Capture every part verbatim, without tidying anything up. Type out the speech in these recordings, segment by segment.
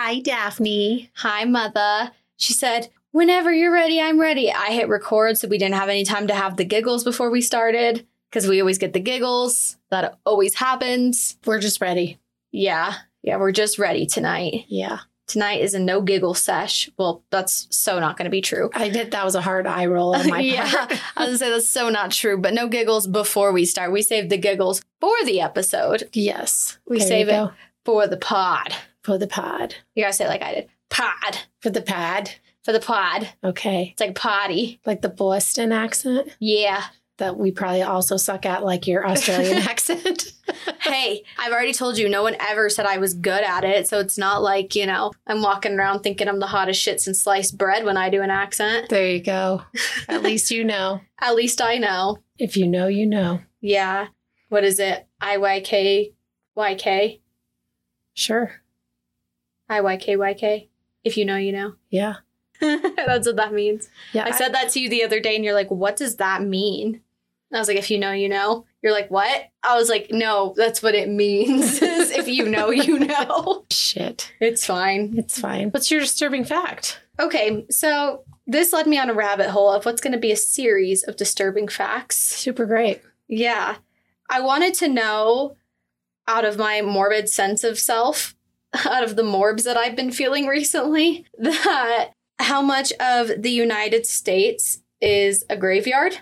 Hi, Daphne. Hi, Mother. She said, whenever you're ready, I'm ready. I hit record, so we didn't have any time to have the giggles before we started, because we always get the giggles. That always happens. We're just ready. Yeah. Yeah, we're just ready tonight. Yeah. Tonight is a no giggle sesh. Well, that's so not going to be true. I did. That was a hard eye roll on my yeah, part. I was going to say that's so not true, but no giggles before we start. We save the giggles for the episode. Yes. We There save you it go. for the pod. For the pod. You got to say it like I did. Pod. For the pad. For the pod. Okay. It's like potty. Like the Boston accent Yeah. that we probably also suck at, like your Australian accent. Hey, I've already told you, no one ever said I was good at it. So it's not like, you know, I'm walking around thinking I'm the hottest shit since sliced bread when I do an accent. There you go. At least you know. At least I know. If you know, you know. Yeah. What is it? I Y K Y K? Sure. I Y K Y K. If you know, you know. Yeah. That's what that means. Yeah. I said that to you the other day and you're like, what does that mean? And I was like, if you know, you know. You're like, what? I was like, no, that's what it means. Is if you know, you know. Shit. It's fine. It's fine. What's your disturbing fact? Okay, so this led me on a rabbit hole of what's going to be a series of disturbing facts. Super great. Yeah. I wanted to know, out of my morbid sense of self, out of the morbs that I've been feeling recently, that how much of the United States is a graveyard?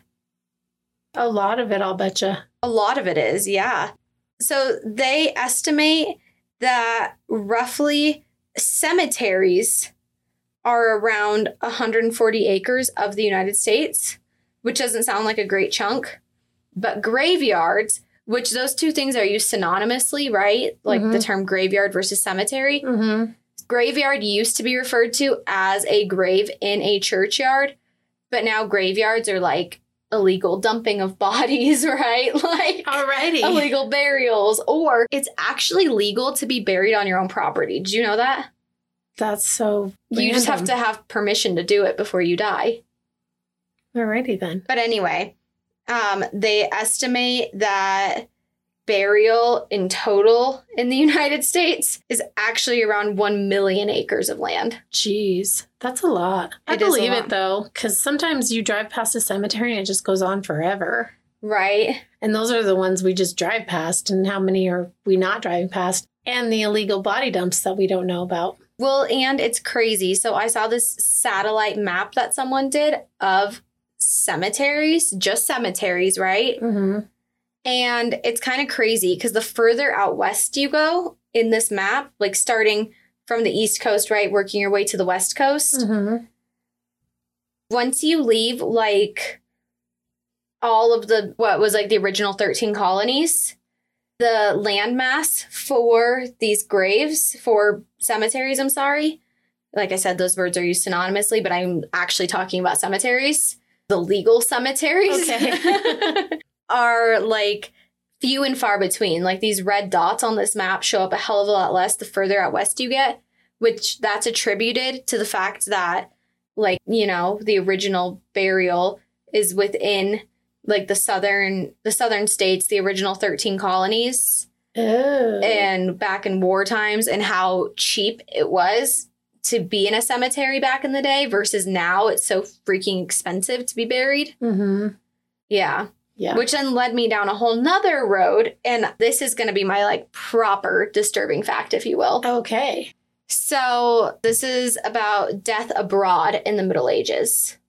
A lot of it, I'll betcha. A lot of it is, yeah. So they estimate that roughly cemeteries are around one hundred forty acres of the United States, which doesn't sound like a great chunk. But graveyards, which those two things are used synonymously, right? Like Mhm. the term graveyard versus cemetery. Mm-hmm. Graveyard used to be referred to as a grave in a churchyard, but now graveyards are like illegal dumping of bodies, right? Like Alrighty. illegal burials, or it's actually legal to be buried on your own property. Did you know that? That's so You just have random. to have permission to do it before you die. Alrighty then. But anyway, um, they estimate that burial in total in the United States is actually around one million acres of land. Jeez. That's a lot. I It is a believe lot. it though, because sometimes you drive past a cemetery and it just goes on forever. Right? And those are the ones we just drive past. And how many are we not driving past? And the illegal body dumps that we don't know about. Well, and it's crazy. So I saw this satellite map that someone did of cemeteries, just cemeteries, right? Mm-hmm. And it's kind of crazy because the further out west you go in this map, like starting from the East Coast, right, working your way to the West Coast, Mm-hmm. once you leave like all of the, what was like the original thirteen colonies, the landmass for these graves, for cemeteries, I'm sorry. Like I said, those words are used synonymously, but I'm actually talking about cemeteries, the legal cemeteries. Okay. Are like few and far between. Like these red dots on this map show up a hell of a lot less the further out west you get, which that's attributed to the fact that, like, you know, the original burial is within like the southern the southern states, the original thirteen colonies, Oh. and back in war times, and how cheap it was to be in a cemetery back in the day versus now it's so freaking expensive to be buried. Mm-hmm. Yeah. Yeah. Which then led me down a whole nother road. And this is going to be my like proper disturbing fact, if you will. Okay. So this is about death abroad in the Middle Ages.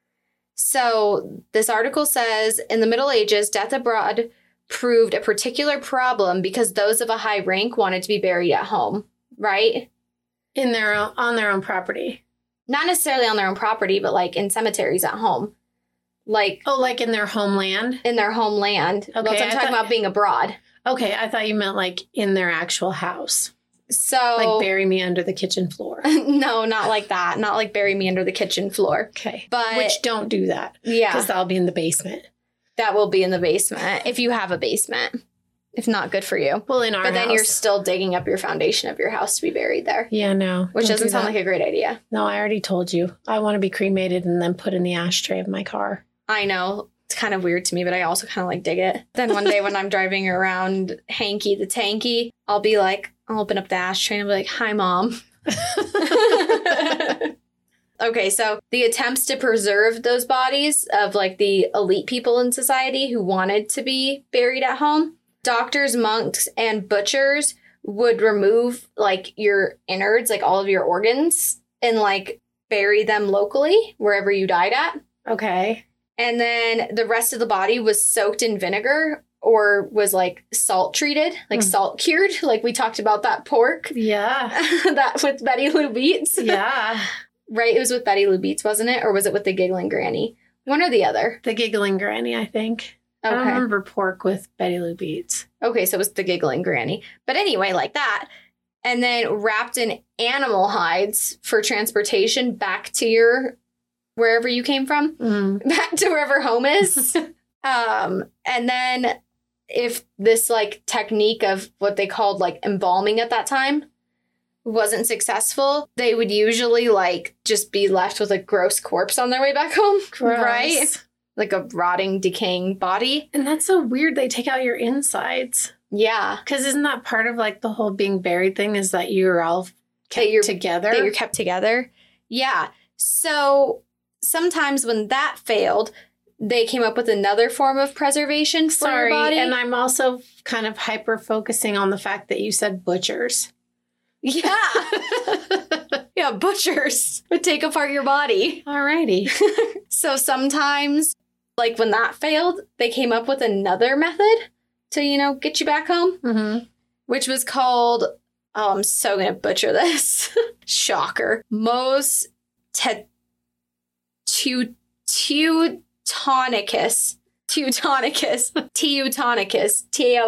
So this article says, in the Middle Ages, death abroad proved a particular problem because those of a high rank wanted to be buried at home, right? In their own, on their own property. Not necessarily on their own property, but like in cemeteries at home. Like Oh, like in their homeland? in their homeland. Well, Okay, I'm I talking thought- about being abroad. Okay, I thought you meant like in their actual house. So Like bury me under the kitchen floor. no, not like that. Not like bury me under the kitchen floor. Okay. But Which don't do that. yeah, Because I'll be in the basement. that will be in the basement if you have a basement. If not, good for you. Well, in our But then house. you're still digging up your foundation of your house to be buried there, Yeah, no. which don't doesn't do sound that. like a great idea. No, I already told you. I want to be cremated and then put in the ashtray of my car. I know. It's kind of weird to me, but I also kind of like dig it. Then one day when I'm driving around Hanky the Tanky, I'll be like, I'll open up the ashtray and I'll be like, hi, Mom. Okay, so the attempts to preserve those bodies of like the elite people in society who wanted to be buried at home, doctors, monks, and butchers would remove like your innards, like all of your organs, and like bury them locally wherever you died at. Okay. And then the rest of the body was soaked in vinegar or was like salt treated, like mm. salt cured. Like we talked about that pork. Yeah. That with Betty Lou Beets. Yeah. Right? It was with Betty Lou Beets, wasn't it? Or was it with the Giggling Granny? One or the other? The Giggling Granny, I think. Okay. I don't remember pork with Betty Lou Beets. Okay, so it was the Giggling Granny. But anyway, like that. And then wrapped in animal hides for transportation back to your, wherever you came from. Mm. Back to wherever home is. um, and then if this like technique of what they called like embalming at that time wasn't successful, they would usually like just be left with a gross corpse on their way back home. Gross. Right? Like a rotting, decaying body. And that's so weird. They take out your insides. Yeah. Because isn't that part of like the whole being buried thing is that you're all kept you're, together? That you're kept together. Yeah. So sometimes when that failed, they came up with another form of preservation for Sorry, your body. And I'm also kind of hyper focusing on the fact that you said butchers. Yeah. Yeah, butchers would take apart your body. Alrighty. So sometimes, like when that failed, they came up with another method to, you know, get you back home, mm-hmm. which was called, oh, I'm so going to butcher this. Shocker. Mos te- tu- Teutonicus. Teutonicus. Teutonicus.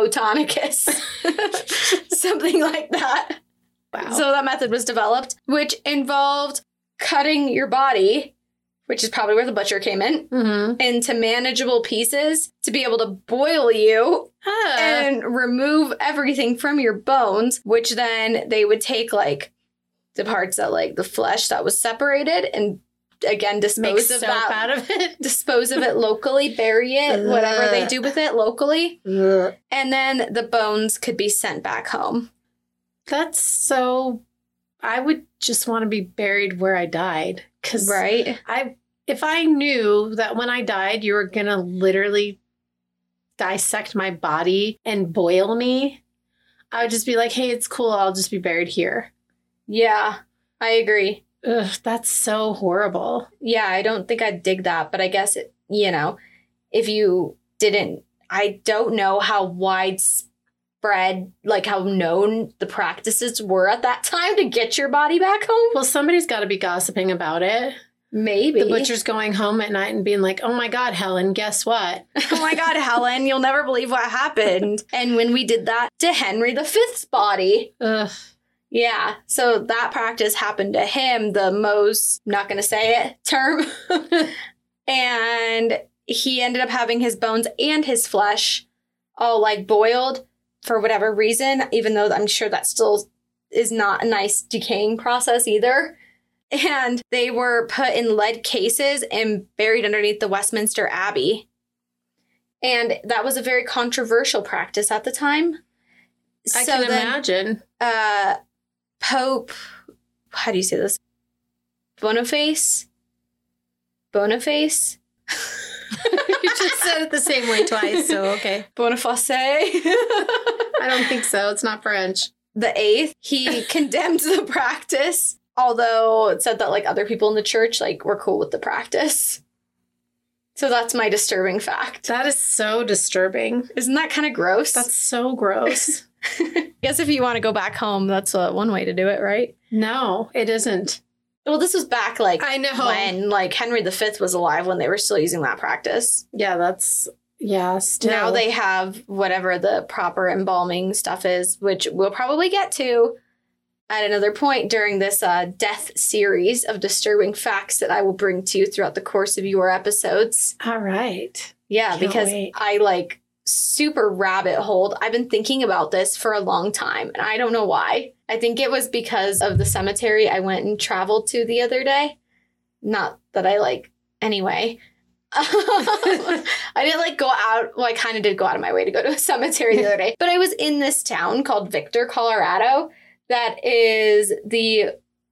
Teutonicus. Something like that. Wow. So that method was developed, which involved cutting your body, which is probably where the butcher came in, mm-hmm. into manageable pieces to be able to boil you huh. and remove everything from your bones, which then they would take like the parts that like the flesh that was separated and again dispose Make of soap that out of it. dispose of it locally, bury it, whatever they do with it locally. Ugh. And then the bones could be sent back home. That's so, I would just want to be buried where I died. Cause right. I, if I knew that when I died, you were going to literally dissect my body and boil me, I would just be like, hey, it's cool. I'll just be buried here. Yeah, I agree. Ugh, that's so horrible. Yeah, I don't think I'd dig that. But I guess, it, you know, if you didn't, I don't know how widespread, like how known the practices were at that time to get your body back home. Well, somebody's got to be gossiping about it. Maybe. The butcher's going home at night and being like, oh my God, Helen, guess what? Oh my God, Helen, you'll never believe what happened. And when we did that to Henry the Fifth's body. Ugh. Yeah, so that practice happened to him, the most, I'm not going to say it, term. And he ended up having his bones and his flesh all like boiled for whatever reason, even though I'm sure that still is not a nice decaying process either. And they were put in lead cases and buried underneath the Westminster Abbey. And that was a very controversial practice at the time. I so can then, imagine. Uh, Pope, how do you say this? Boniface? Boniface? You just said it the same way twice, so okay. Boniface? I don't think so. It's not French. The eighth, he condemned the practice, although it said that like other people in the church like were cool with the practice. So that's my disturbing fact. That is so disturbing. Isn't that kind of gross? That's so gross. I guess if you want to go back home, that's uh, one way to do it, right? No, it isn't. Well, this was back like I know when like Henry the Fifth was alive when they were still using that practice. Yeah, that's yeah. Still. Now they have whatever the proper embalming stuff is, which we'll probably get to at another point during this uh, death series of disturbing facts that I will bring to you throughout the course of your episodes. All right. Yeah, Can't because wait. I like super rabbit holed. I've been thinking about this for a long time, and I don't know why. I think it was because of the cemetery I went and traveled to the other day. Not that I like, anyway. I didn't like go out. Well, I kind of did go out of my way to go to a cemetery the other day. But I was in this town called Victor, Colorado. That is the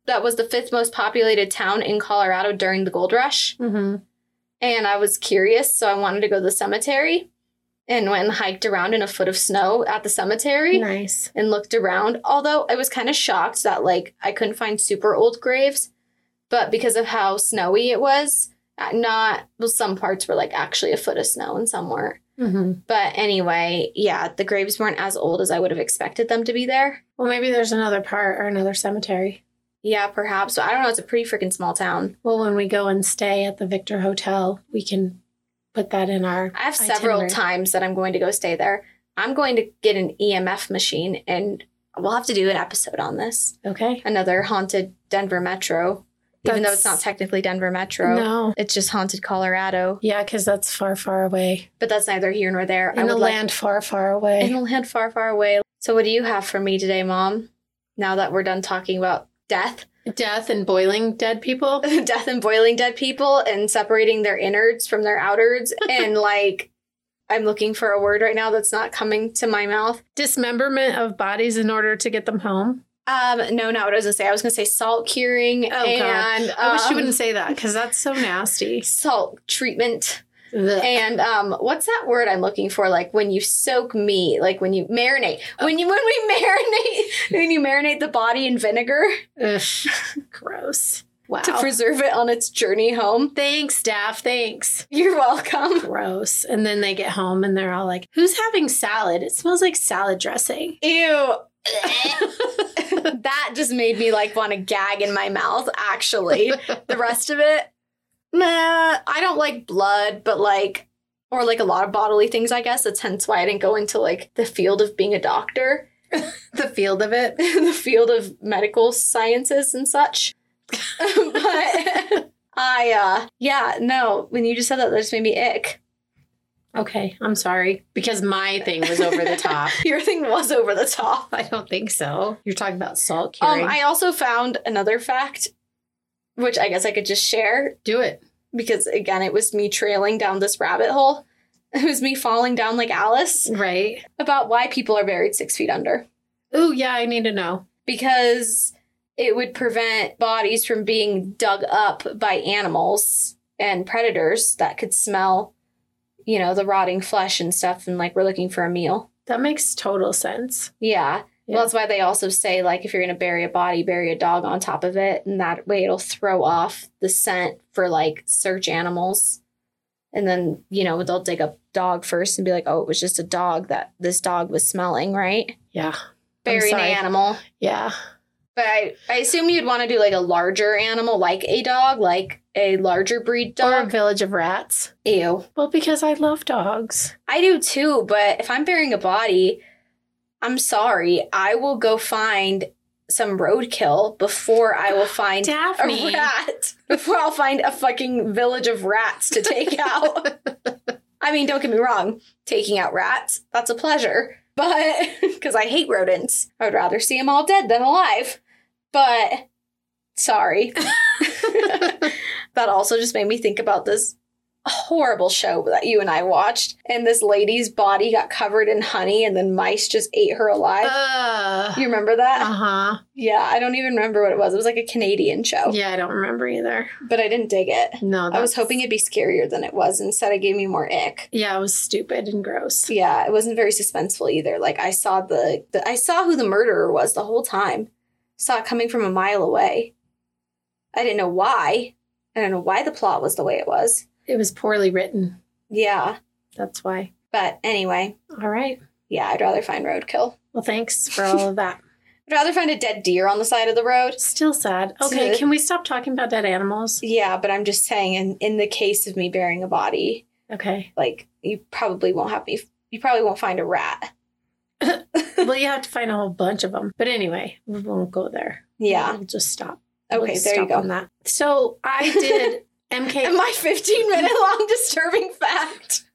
that was the fifth most populated town in Colorado during the gold rush. Mm-hmm. And I was curious, so I wanted to go to the cemetery and went and hiked around in a foot of snow at the cemetery. Nice. And looked around. Although I was kind of shocked that, like, I couldn't find super old graves. But because of how snowy it was, not, well, some parts were, like, actually a foot of snow and some weren't. Mm-hmm. But anyway, yeah, the graves weren't as old as I would have expected them to be there. Well, maybe there's another part or another cemetery. Yeah, perhaps. But I don't know. It's a pretty freaking small town. Well, when we go and stay at the Victor Hotel, we can put that in our I have several itinerary. times that I'm going to go stay there. I'm going to get an E M F machine, and we'll have to do an episode on this. Okay. Another haunted Denver Metro. Even though it's not That's- technically Denver Metro. No. It's just haunted Colorado. Yeah, because that's far, far away. But that's neither here nor there. In I a would like- land far, far away. in a land far, far away. So what do you have for me today, Mom? Now that we're done talking about death. Death and boiling dead people. death and boiling dead people and separating their innards from their outwards. And like, I'm looking for a word right now that's not coming to my mouth. Dismemberment of bodies in order to get them home. Um, no, not what I was gonna say. I was gonna say salt curing Oh, and God. I wish you um, wouldn't say that because that's so nasty. salt treatment. Ugh. And um, what's that word I'm looking for? Like when you soak meat, like when you marinate. When you when we marinate, when you marinate the body in vinegar Ugh. Gross. Wow. to preserve it on its journey home. Thanks, staff. Thanks. You're welcome. Gross. And then they get home and they're all like, who's having salad? It smells like salad dressing. Ew. That just made me like want to gag in my mouth, actually. The rest of it, nah, I don't like blood, but like, or like a lot of bodily things, I guess. That's hence why I didn't go into like the field of being a doctor, The field of it. the field of medical sciences and such. But I, uh, yeah, no, when you just said that, that just made me ick. Okay, I'm sorry. Because my thing was over the top. Your thing was over the top. I don't think so. You're talking about salt Um, curing. I also found another fact, which I guess I could just share. Do it. Because again, it was me trailing down this rabbit hole. It was me falling down like Alice Right. about why people are buried six feet under. Ooh, yeah, I need to know. Because it would prevent bodies from being dug up by animals and predators that could smell, you know, the rotting flesh and stuff. And like, we're looking for a meal. That makes total sense. Yeah. Yeah. Well, that's why they also say, like, if you're going to bury a body, bury a dog on top of it. And that way it'll throw off the scent for, like, search animals. And then, you know, they'll dig up dog first and be like, oh, it was just a dog that this dog was smelling, right? Yeah. Bury an sorry. animal. Yeah. But I, I assume you'd want to do, like, a larger animal, like a dog, like a larger breed Or a dog. village of rats. Ew. Well, because I love dogs. I do, too. But if I'm burying a body, I'm sorry. I will go find some roadkill before I will find Daphne. a rat. Before I'll find a fucking village of rats to take out. I mean, don't get me wrong. Taking out rats, that's a pleasure. But, because I hate rodents. I would rather see them all dead than alive. But, sorry. That also just made me think about this horrible show that you and I watched. And this lady's body got covered in honey and then mice just ate her alive. Uh, You remember that? uh-huh. Yeah, I don't even remember what it was. It was like a Canadian show. Yeah, I don't remember either. But I didn't dig it. No, I was that's- hoping it'd be scarier than it was. Instead, it gave me more ick. Yeah, it was stupid and gross. Yeah, it wasn't very suspenseful either. Like I saw the, the I saw who the murderer was the whole time. Saw it coming from a mile away. I didn't know why. I don't know why the plot was the way it was. It was poorly written. Yeah. That's why. But anyway, All right. yeah, I'd rather find roadkill. Well, thanks for all of that. I'd rather find a dead deer on the side of the road. Still sad. Okay, can we stop talking about dead animals? Yeah, but I'm just saying, in, in the case of me burying a body, Okay. like, you probably won't have me, you probably won't find a rat. Well, you have to find a whole bunch of them. But anyway, we won't go there. Yeah. We'll just stop. Okay, We'll there you stop go. on that. So I did M K. My fifteen minute long disturbing fact.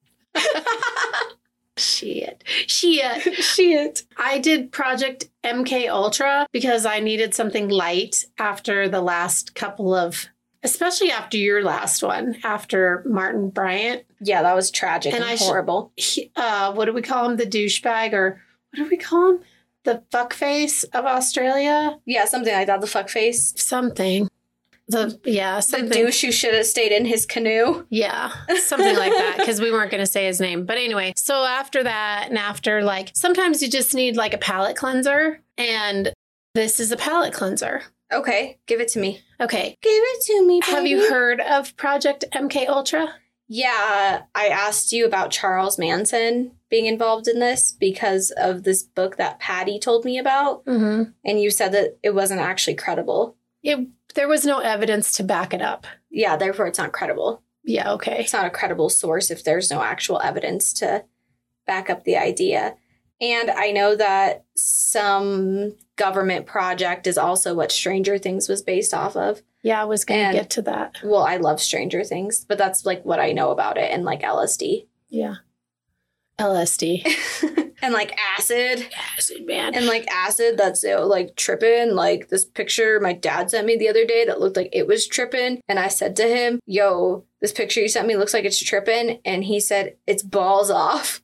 Shit. Shit. Shit. I did Project M K Ultra because I needed something light after the last couple of, especially after your last one, after Martin Bryant. Yeah, that was tragic and, And I sh- horrible. He, uh, what do we call him? The douchebag, or what do we call him? the fuckface of Australia? Yeah, something like that. The fuckface. Something. The yeah, The something. douche who should have stayed in his canoe. Yeah, something like that, because we weren't going to say his name. But anyway, so after that, and after, like, sometimes you just need, like, a palate cleanser, and this is a palate cleanser. Okay, give it to me. Okay. Give it to me, baby. Have you heard of Project M K Ultra? Yeah, I asked you about Charles Manson being involved in this because of this book that Patty told me about, Mm-hmm. and you said that it wasn't actually credible. It, there was no evidence to back it up. Yeah, therefore it's not credible. Yeah, okay. It's not a credible source if there's no actual evidence to back up the idea. And I know that some government project is also what Stranger Things was based off of. Yeah, I was going And- to get to that. Well, I love Stranger Things, but that's like what I know about it, and like L S D. Yeah. L S D. And like acid. Acid, man. And like acid that's uh, like tripping. Like this picture my dad sent me the other day that looked like it was tripping. And I said to him, yo, this picture you sent me looks like it's tripping. And he said, it's balls off.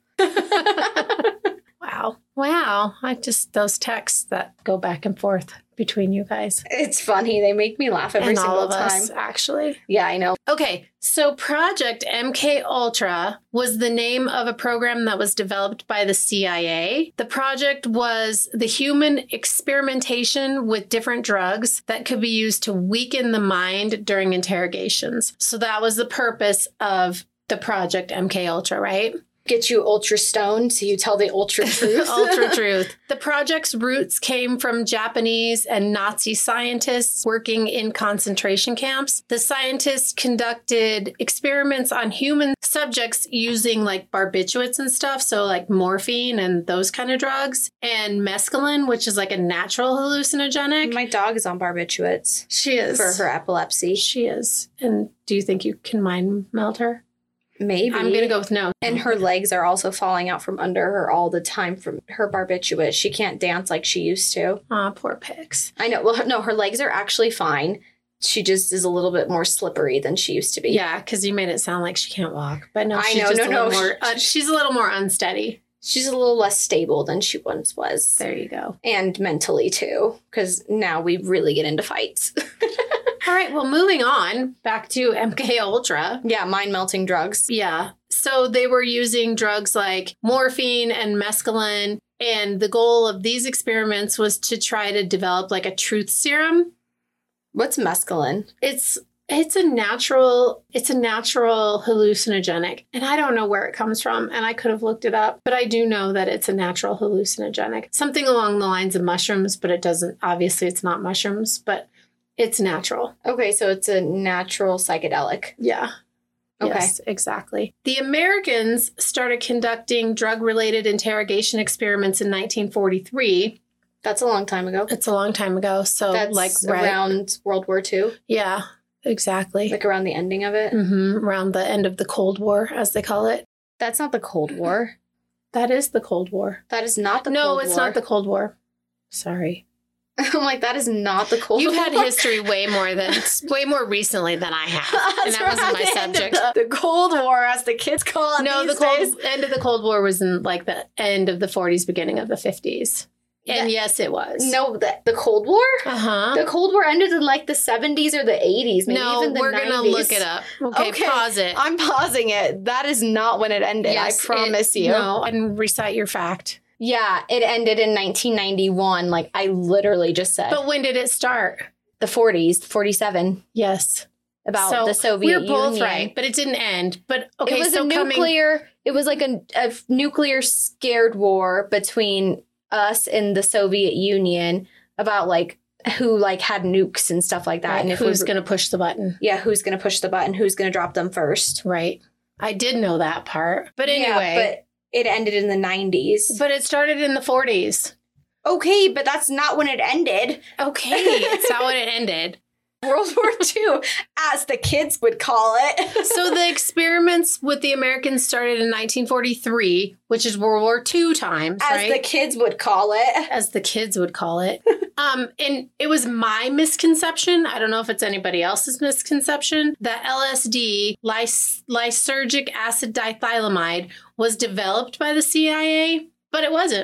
Wow. Wow. I just, those texts that go back and forth between you guys. It's funny. They make me laugh every And single all of time. us, actually. Yeah, I know. Okay, so Project M K Ultra was the name of a program that was developed by the C I A. The project was the human experimentation with different drugs that could be used to weaken the mind during interrogations. So that was the purpose of the Project M K Ultra, right? Get you ultra stoned so you tell the ultra truth. Ultra truth. The project's roots came from Japanese and Nazi scientists working in concentration camps. The scientists conducted experiments on human subjects using like barbiturates and stuff, so like morphine and those kind of drugs, and mescaline, which is like a natural hallucinogenic. My dog is on barbiturates She is. for her epilepsy. She is. And do you think you can mind meld her? Maybe. I'm going to go with no. And her legs are also falling out from under her all the time from her barbiturate. She can't dance like she used to. Aw, poor pigs. I know. Well, her- no, her legs are actually fine. She just is a little bit more slippery than she used to be. Yeah, because you made it sound like she can't walk. But no, I she's know, just no, a little no. more, uh, she's a little more unsteady. She's a little less stable than she once was. There you go. And mentally, too, because now we really get into fights. All right, well, moving on back to M K Ultra. Yeah, mind-melting drugs. Yeah. So they were using drugs like morphine and mescaline. And the goal of these experiments was to try to develop like a truth serum. What's mescaline? It's it's a natural it's a natural hallucinogenic. And I don't know where it comes from. And I could have looked it up. But I do know that it's a natural hallucinogenic. Something along the lines of mushrooms, but it doesn't. Obviously, it's not mushrooms, but it's natural. Okay, so it's a natural psychedelic. Yeah. Okay. Yes, exactly. The Americans started conducting drug-related interrogation experiments in nineteen forty-three. That's a long time ago. It's a long time ago. So, That's like, right, around World War Two, yeah, exactly. like around the ending of it. hmm Around the end of the Cold War, as they call it. That's not the Cold War. That is the Cold War. That is not the no, Cold War. it's not the Cold War. Sorry. I'm like, that is not the Cold You've War. had history way more than way more recently than I have, and that wasn't my subject. The, the Cold War, as the kids call it. No, the these cold days. end of the Cold War was in like the end of the forties, beginning of the fifties. And That- yes, it was. No, the, the Cold War? Uh huh. The Cold War ended in like the seventies or the eighties, maybe No, even the we're nineties. gonna look it up. Okay, Okay, pause it. I'm pausing it. That is not when it ended. Yes, I promise it- you. No, and recite your fact. Yeah, it ended in nineteen ninety-one. Like I literally just said. But when did it start? The forties, forty-seven. Yes. About So the Soviet we're both Union. right, but it didn't end. But okay, it was so a coming. nuclear. It was like a, a nuclear scared war between us and the Soviet Union about like who like had nukes and stuff like that. Right, And if who's we, going to push the button? yeah, who's gonna push the button? Who's gonna drop them first? Right. I did know that part. But Yeah, anyway, but it ended in the nineties. but, it started in the forties. Okay, but that's not when it ended. Okay, it's not when it ended. World War Two, as the kids would call it. So the experiments with the Americans started in nineteen forty-three, which is World War Two times, as right? the kids would call it. As the kids would call it. um, and it was my misconception. I don't know if it's anybody else's misconception that L S D, lys- lysergic acid dithylamide, was developed by the C I A, but it wasn't.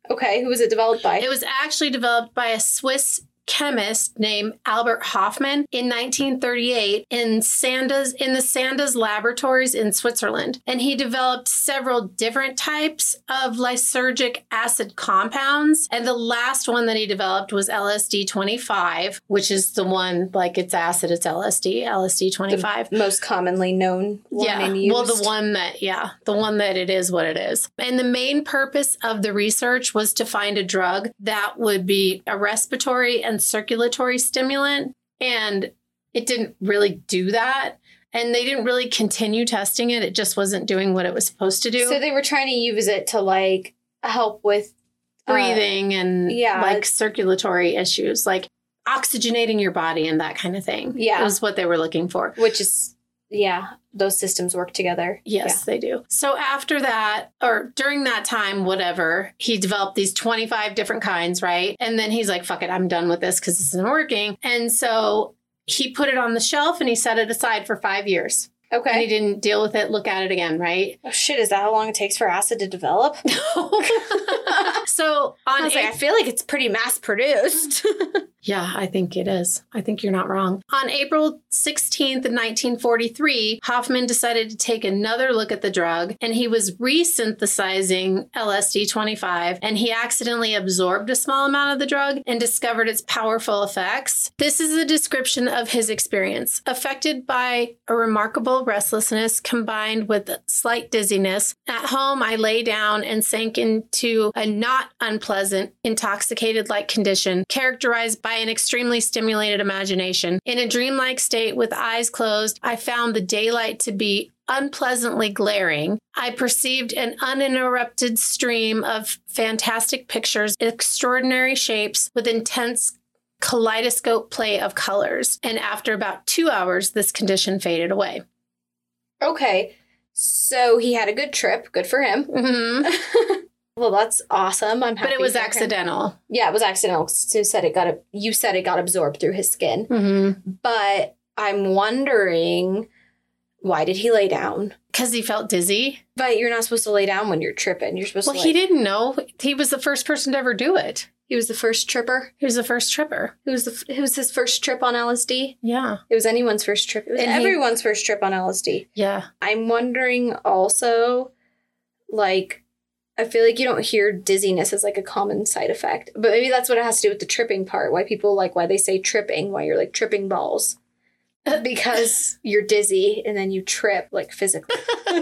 Okay, who was it developed by? It was actually developed by a Swiss chemist named Albert Hofmann in nineteen thirty-eight in Sandoz in the Sandoz laboratories in Switzerland. And he developed several different types of lysergic acid compounds. And the last one that he developed was L S D twenty-five, which is the one, like it's acid, it's L S D, L S D twenty-five. The most commonly known one yeah, and used. well, the one that, yeah, the one that it is what it is. And the main purpose of the research was to find a drug that would be a respiratory and circulatory stimulant, and it didn't really do that, and they didn't really continue testing it. It just wasn't doing what it was supposed to do. So they were trying to use it to like help with uh, breathing and yeah. like circulatory issues, like oxygenating your body and that kind of thing. Yeah, was what they were looking for. Which is yeah, those systems work together. Yes, yeah. they do. So after that, or during that time, whatever, he developed these twenty-five different kinds, right? And then he's like, fuck it, I'm done with this because this isn't working. And so he put it on the shelf and he set it aside for five years. Okay. And he didn't deal with it, look at it again, right? Oh, shit, is that how long it takes for acid to develop? So on I was like, I feel like it's pretty mass produced. Yeah, I think it is. I think you're not wrong. On April sixteenth, nineteen forty-three, Hofmann decided to take another look at the drug, and he was resynthesizing L S D twenty-five, and he accidentally absorbed a small amount of the drug and discovered its powerful effects. This is a description of his experience. Affected by a remarkable restlessness combined with slight dizziness, at home I lay down and sank into a not unpleasant, intoxicated-like condition characterized by an extremely stimulated imagination. In a dreamlike state with eyes closed, I found the daylight to be unpleasantly glaring. I perceived an uninterrupted stream of fantastic pictures, extraordinary shapes with intense kaleidoscope play of colors. And after about two hours, this condition faded away. Okay, so he had a good trip. Good for him. Mm-hmm. Well, that's awesome. I'm happy. But it was for him. accidental. Yeah, it was accidental. You said it got you said it got absorbed through his skin. Mm-hmm. But I'm wondering, why did he lay down? Because he felt dizzy. But you're not supposed to lay down when you're tripping. You're supposed well, to. Well, he didn't know. He was the first person to ever do it. He was the first tripper. He was the first tripper. It was the. It was his first trip on L S D. Yeah. It was anyone's first trip. It was And he- everyone's first trip on L S D. Yeah. I'm wondering also, like, I feel like you don't hear dizziness as like a common side effect, but maybe that's what it has to do with the tripping part. Why people like why they say tripping, why you're like tripping balls, because you're dizzy and then you trip like physically.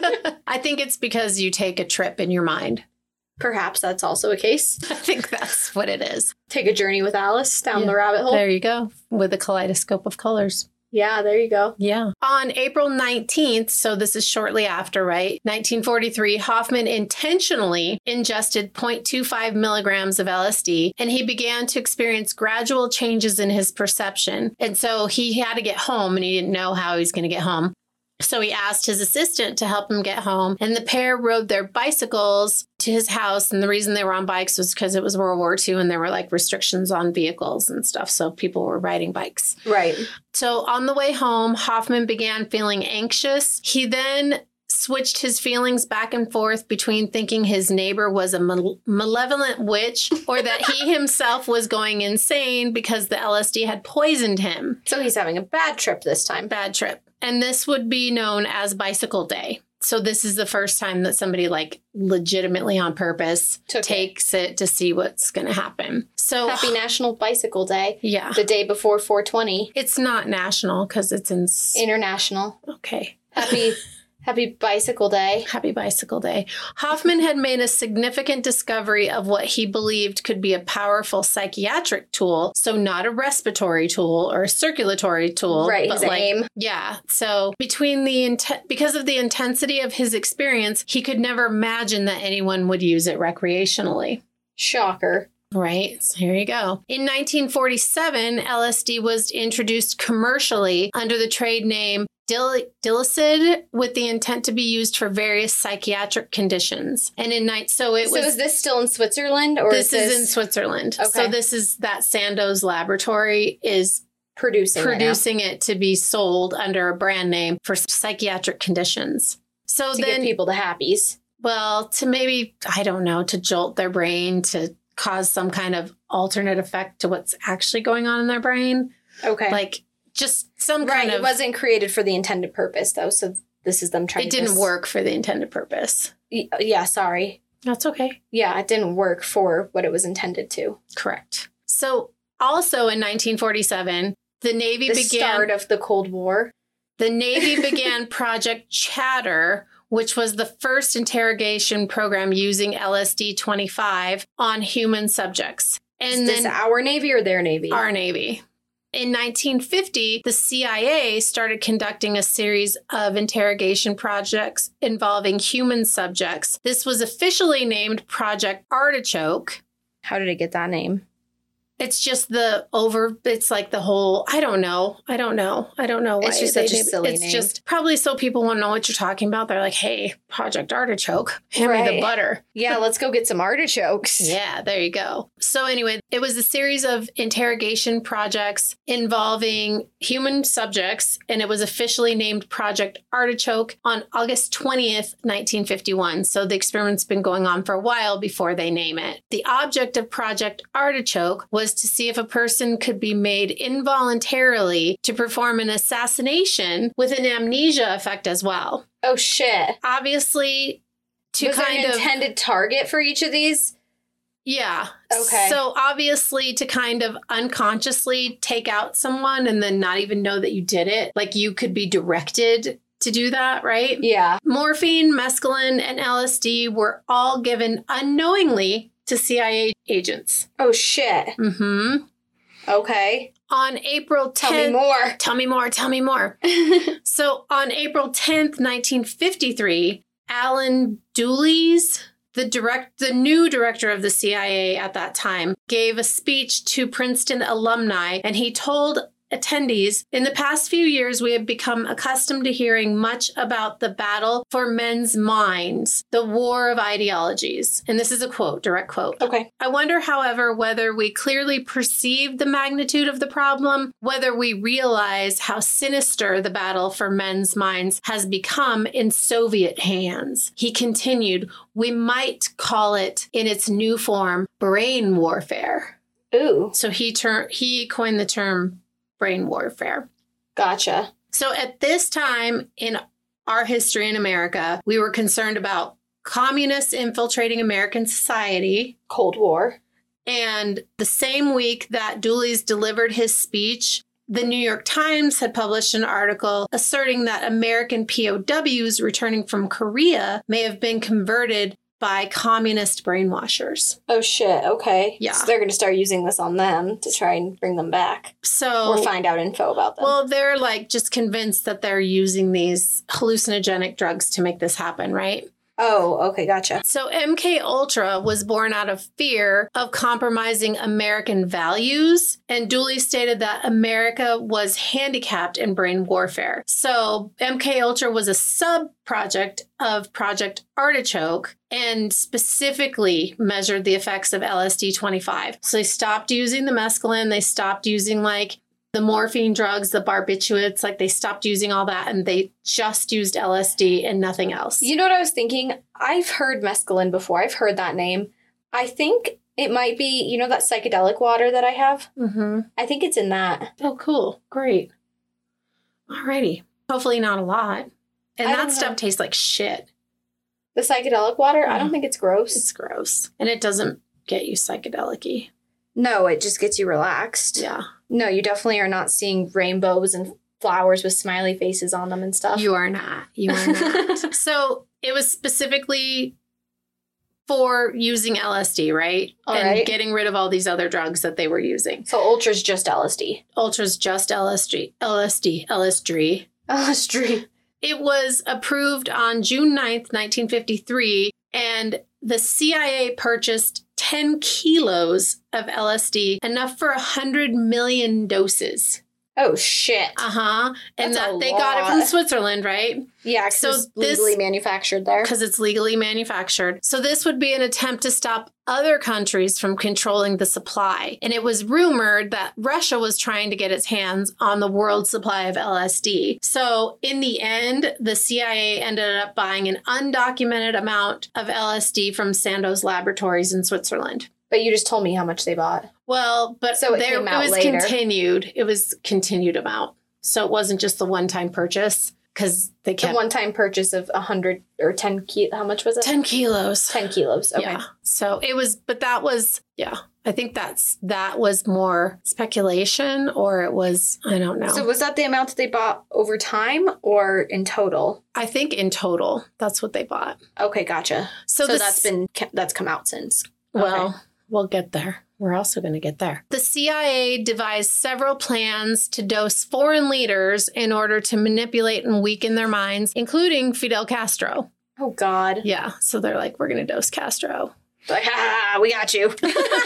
I think it's because you take a trip in your mind. Perhaps that's also a case. I think that's what it is. Take a journey with Alice down Yeah. the rabbit hole. There you go. With a kaleidoscope of colors. Yeah, there you go. Yeah. On April nineteenth, so this is shortly after, right? nineteen forty-three, Hofmann intentionally ingested zero point two five milligrams of L S D, and he began to experience gradual changes in his perception. And so he had to get home, and he didn't know how he was going to get home. So he asked his assistant to help him get home, and the pair rode their bicycles to his house. And the reason they were on bikes was because it was World War Two and there were like restrictions on vehicles and stuff. So people were riding bikes. Right. So on the way home, Hofmann began feeling anxious. He then switched his feelings back and forth between thinking his neighbor was a mal- malevolent witch or that he himself was going insane because the L S D had poisoned him. So he's having a bad trip this time. Bad trip. And this would be known as Bicycle Day. So this is the first time that somebody like legitimately on purpose Took takes it. it to see what's going to happen. So Happy National Bicycle Day. Yeah. The day before four twenty. It's not national because it's in... International. Okay. Happy... Happy Bicycle Day. Happy Bicycle Day. Hofmann had made a significant discovery of what he believed could be a powerful psychiatric tool. So not a respiratory tool or a circulatory tool. Right, but his like, aim. Yeah. So between the int- because of the intensity of his experience, he could never imagine that anyone would use it recreationally. Shocker. Right. So here you go. In nineteen forty-seven, L S D was introduced commercially under the trade name Dil- Dilicid with the intent to be used for various psychiatric conditions. And in night, so it So was. is this still in Switzerland or this is this is in Switzerland. Okay. So this is that Sandoz laboratory is producing producing it, it to be sold under a brand name for psychiatric conditions. So to then give people the happies. Well, to maybe, I don't know, to jolt their brain, to cause some kind of alternate effect to what's actually going on in their brain. Okay. Like just some right, kind of... It wasn't created for the intended purpose, though, so this is them trying It to... didn't work for the intended purpose. Y- yeah, sorry. That's okay. Yeah, it didn't work for what it was intended to. Correct. So also in nineteen forty-seven, the Navy the began... start of the Cold War. The Navy began Project Chatter, which was the first interrogation program using L S D twenty-five on human subjects. And is this then our Navy or their Navy? Our Navy. In nineteen fifty, the C I A started conducting a series of interrogation projects involving human subjects. This was officially named Project Artichoke. How did it get that name? It's just the over, it's like the whole, I don't know. I don't know. I don't know why. It's just they such a named- silly It's name. just probably so people won't know what you're talking about. They're like, hey, Project Artichoke, hand me the Right. butter. Yeah, let's go get some artichokes. Yeah, there you go. So anyway, it was a series of interrogation projects involving human subjects, and it was officially named Project Artichoke on August twentieth, nineteen fifty-one. So the experiment's been going on for a while before they name it. The object of Project Artichoke was to see if a person could be made involuntarily to perform an assassination with an amnesia effect as well. Oh, shit. Obviously, to was kind there an of... intended target for each of these? Yeah. Okay. So obviously to kind of unconsciously take out someone and then not even know that you did it, like you could be directed to do that, right? Yeah. Morphine, mescaline, and L S D were all given unknowingly to C I A agents. Oh, shit. Mm-hmm. Okay. On April tenth... Tell me more. Tell me more. Tell me more. So on April tenth, nineteen fifty-three, Alan Dulles, the direct, the new director of the C I A at that time, gave a speech to Princeton alumni, and he told attendees, in the past few years, we have become accustomed to hearing much about the battle for men's minds, the war of ideologies. And this is a quote, direct quote. Okay. I wonder, however, whether we clearly perceive the magnitude of the problem, whether we realize how sinister the battle for men's minds has become in Soviet hands. He continued, we might call it, in its new form, brain warfare. Ooh. So he ter- he coined the term brain warfare. Gotcha. So at this time in our history in America, we were concerned about communists infiltrating American society. Cold War. And the same week that Dulles delivered his speech, the New York Times had published an article asserting that American P O Ws returning from Korea may have been converted by communist brainwashers. Oh, shit. Okay. Yeah. So they're going to start using this on them to try and bring them back. So, or find out info about them. Well, they're like just convinced that they're using these hallucinogenic drugs to make this happen, right? Oh, okay, gotcha. So M K Ultra was born out of fear of compromising American values, and Dulles stated that America was handicapped in brain warfare. So M K Ultra was a sub-project of Project Artichoke and specifically measured the effects of L S D twenty-five. So they stopped using the mescaline, they stopped using like the morphine drugs, the barbiturates, like they stopped using all that and they just used L S D and nothing else. You know what I was thinking? I've heard mescaline before. I've heard that name. I think it might be, you know, that psychedelic water that I have? Mm-hmm. I think it's in that. Oh, cool. Great. Alrighty. Hopefully not a lot. And I that don't stuff know. tastes like shit. The psychedelic water? I don't Mm. think it's gross. It's gross. And it doesn't get you psychedelic-y. No, it just gets you relaxed. Yeah. No, you definitely are not seeing rainbows and flowers with smiley faces on them and stuff. You are not. You are not. So it was specifically for using L S D, right? All and right. getting rid of all these other drugs that they were using. So Ultra's just L S D. Ultra's just L S D. L S D. L S D. L S D. It was approved on June ninth, nineteen fifty-three, and the C I A purchased ten kilos of L S D, enough for one hundred million doses. Oh, shit. Uh-huh. And That's that a they got it from lot. Switzerland, right? Yeah, So so it's legally this- manufactured there. Because it's legally manufactured. So this would be an attempt to stop other countries from controlling the supply. And it was rumored that Russia was trying to get its hands on the world supply of L S D. So in the end, the C I A ended up buying an undocumented amount of L S D from Sandoz Laboratories in Switzerland. But you just told me how much they bought. Well, but So it there, came out it was later. continued. It was continued amount. So it wasn't just the one-time purchase because they The kept one-time purchase of one hundred or ten ki- how much was it? ten kilos. ten kilos. Okay. Yeah. So it was, but that was, yeah, I think that's, that was more speculation or it was, I don't know. So was that the amount that they bought over time or in total? I think in total, that's what they bought. Okay, gotcha. So, So, this, that's been that's come out since. well, Okay. we'll get there. We're also going to get there. The C I A devised several plans to dose foreign leaders in order to manipulate and weaken their minds, including Fidel Castro. Oh God. Yeah. So they're like, we're going to dose Castro. Like, ah, we got you.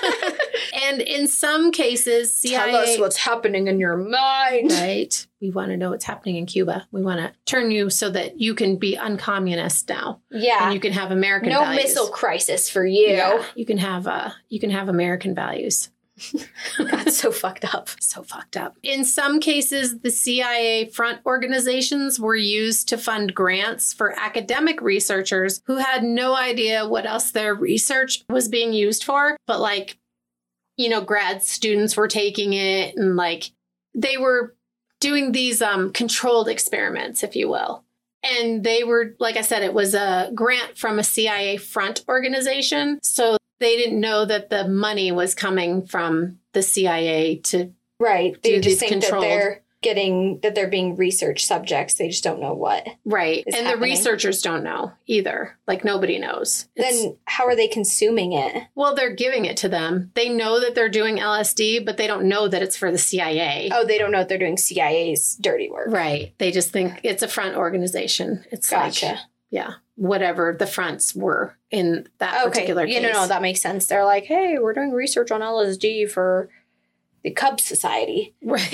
And in some cases, C I A... Tell us what's happening in your mind. Right. We want to know what's happening in Cuba. We want to turn you so that you can be uncommunist now. Yeah. And you can have American no values. missile crisis for you. Yeah. You can have uh you can have American values. That's so fucked up. So fucked up. In some cases, the C I A front organizations were used to fund grants for academic researchers who had no idea what else their research was being used for. But like, you know, grad students were taking it and like they were doing these um, controlled experiments, if you will. And they were, like I said, it was a grant from a C I A front organization. So they didn't know that the money was coming from the C I A to Right. They Do just these think controlled- that they're getting that they're being research subjects. They just don't know what. right. is And happening. the researchers don't know either. Like nobody knows. It's- Then how are they consuming it? well, they're giving it to them. They know that they're doing L S D, but they don't know that it's for the C I A. Oh, they don't know if they're doing C I A's dirty work. Right. They just think it's a front organization. It's Gotcha. like, yeah, whatever the fronts were in that Okay. particular case. Yeah, no, no, that makes sense. They're like, hey, we're doing research on L S D for the Cubs Society. Right.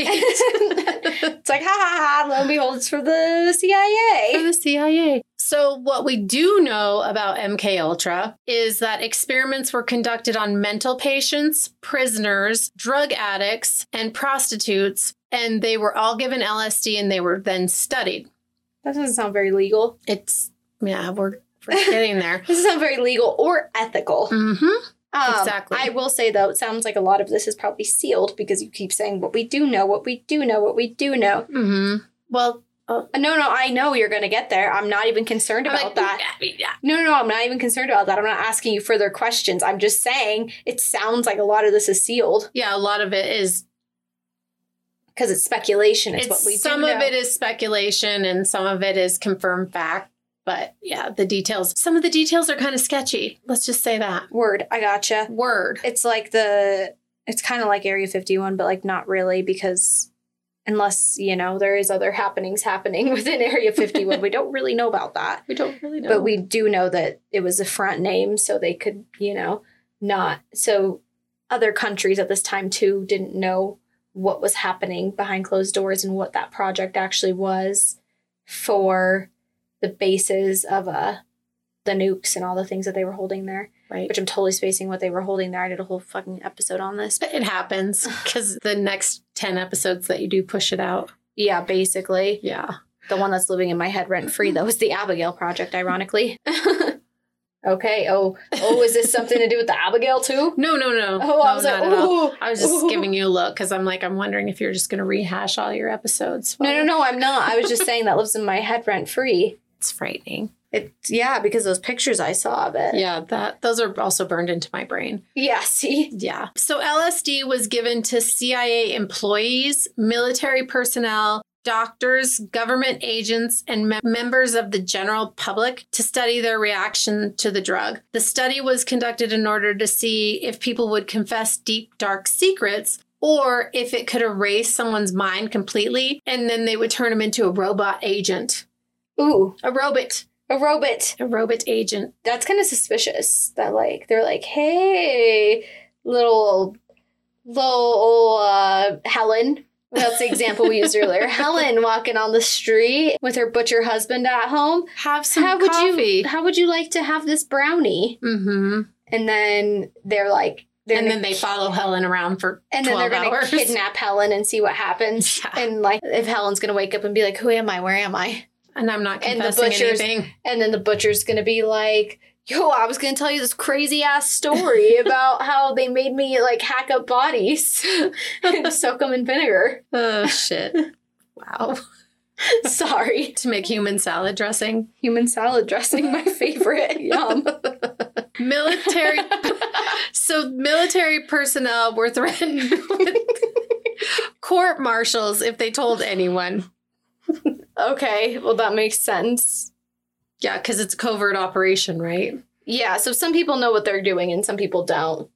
It's like, ha ha ha, lo and behold, it's for the C I For A. the C I A. So what we do know about M K Ultra is that experiments were conducted on mental patients, prisoners, drug addicts, and prostitutes, and they were all given L S D and they were then studied. That doesn't sound very legal. It's yeah, we're, we're getting there. This doesn't sound very legal or ethical. Mm-hmm. Um, Exactly. I will say, though, it sounds like a lot of this is probably sealed because you keep saying what we do know, what we do know, what we do know. Mm-hmm. Well, Uh, No, no, I know you're going to get there. I'm not even concerned I'm about like, that. yeah, yeah. No, no, no, I'm not even concerned about that. I'm not asking you further questions. I'm just saying it sounds like a lot of this is sealed Yeah, a lot of it is. because it's speculation. It's, It's what we do some know. of it is speculation and some of it is confirmed fact. But yeah, the details. Some of the details are kind of sketchy. Let's just say that. Word, I gotcha. Word. It's like the, it's kind of like Area fifty-one, but like not really because unless, you know, there is other happenings happening within Area fifty-one. We don't really know about that. We don't really know. But we do know that it was a front name, so they could, you know, not. So other countries at this time, too, didn't know what was happening behind closed doors and what that project actually was for the bases of uh, the nukes and all the things that they were holding there. right. Which I'm totally spacing what they were holding there. I did a whole fucking episode on this. It happens because the next ten episodes that you do push it out. Yeah, basically. Yeah. The one that's living in my head rent free, though, is the Abigail Project, ironically. Okay. Oh, oh, is this something to do with the Abigail, too? No, no, no. Oh, I no, was not like, at all. ooh. I was just ooh. giving you a look because I'm like, I'm wondering if you're just going to rehash all your episodes. No, no, no, I'm not. I was just saying that lives in my head rent free. It's frightening. It, yeah, because those pictures I saw of it. Yeah, that those are also burned into my brain. Yeah, see? Yeah. So L S D was given to C I A employees, military personnel, doctors, government agents, and mem- members of the general public to study their reaction to the drug. The study was conducted in order to see if people would confess deep, dark secrets or if it could erase someone's mind completely and then they would turn them into a robot agent. Ooh, A robot. a robot. A robot agent. That's kind of suspicious that, like, they're like, hey, little, little uh, Helen, That's the example we used earlier. Helen walking on the street with her butcher husband at home. Have some how coffee. Would you, how would you like to have this brownie? Mm-hmm. And then they're like... They're and gonna, then they follow Helen around for and then they're going to kidnap Helen and see what happens. Yeah. And like, if Helen's going to wake up and be like, who am I? Where am I? And I'm not confessing and the butcher's, anything. And then the butcher's going to be like, yo, I was going to tell you this crazy ass story about how they made me like hack up bodies and soak them in vinegar. Oh, shit. Wow. Sorry. To make human salad dressing. Human salad dressing, my favorite. Yum. Military. So military personnel were threatened with court martials if they told anyone. Okay, well, that makes sense. Yeah, because it's a covert operation, right? Yeah, so some people know what they're doing and some people don't.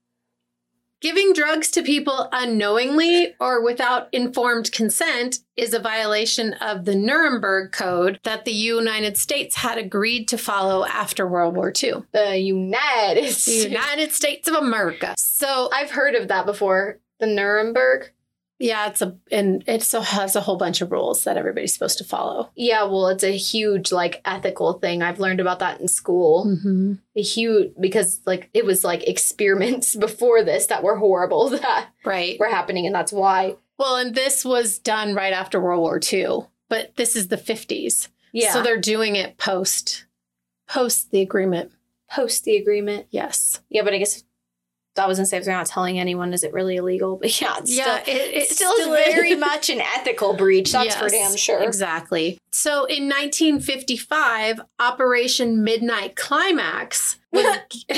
Giving drugs to people unknowingly or without informed consent is a violation of the Nuremberg Code that the United States had agreed to follow after World War Two. The United The United States of America. So I've heard of that before. The Nuremberg? Yeah, it's a and it so has a whole bunch of rules that everybody's supposed to follow. Yeah, well, it's a huge like ethical thing. I've learned about that in school. Mm-hmm. A huge because like it was like experiments before this that were horrible that right were happening, and that's why. Well, and this was done right after World War Two, but this is the fifties. Yeah, so they're doing it post post the agreement. Post the agreement, yes. Yeah, but I guess. I was going to say, if they're not telling anyone, is it really illegal? But yeah, it's yeah, still, it, it still, still is is very much an ethical breach. That's yes, for damn sure. Exactly. So in nineteen fifty-five, Operation Midnight Climax was,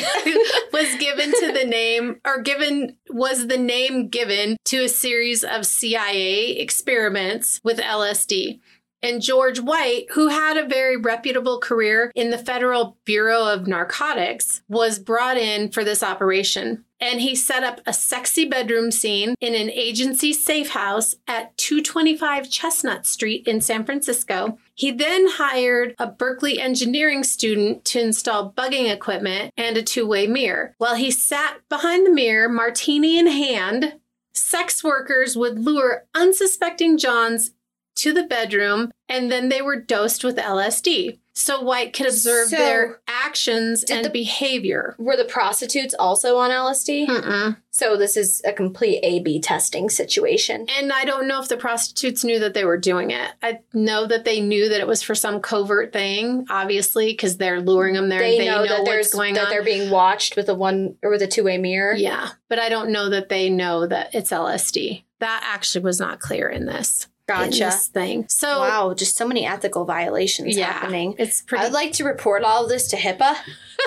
was given to the name, or given, was the name given to a series of C I A experiments with L S D. And George White, who had a very reputable career in the Federal Bureau of Narcotics, was brought in for this operation. And he set up a sexy bedroom scene in an agency safe house at two twenty-five Chestnut Street in San Francisco. He then hired a Berkeley engineering student to install bugging equipment and a two-way mirror. While he sat behind the mirror, martini in hand, sex workers would lure unsuspecting Johns to the bedroom, and then they were dosed with L S D. So White could observe so, their actions and the, behavior. Were the prostitutes also on L S D? Mm-mm. So this is a complete A B testing situation. And I don't know if the prostitutes knew that they were doing it. I know that they knew that it was for some covert thing, obviously, because they're luring them there. They, they know, know, that, what's going that on. they're being watched with a one or with a two-way mirror. Yeah, but I don't know that they know that it's L S D. That actually was not clear in this. Gotcha. In this thing. So wow, just so many ethical violations yeah, happening. It's pretty. I'd like to report all of this to HIPAA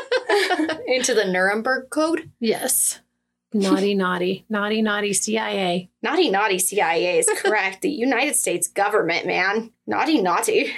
into the Nuremberg Code. Yes. Naughty, naughty, naughty, naughty C I A. Naughty, naughty C I A is correct. The United States government, man. Naughty, naughty.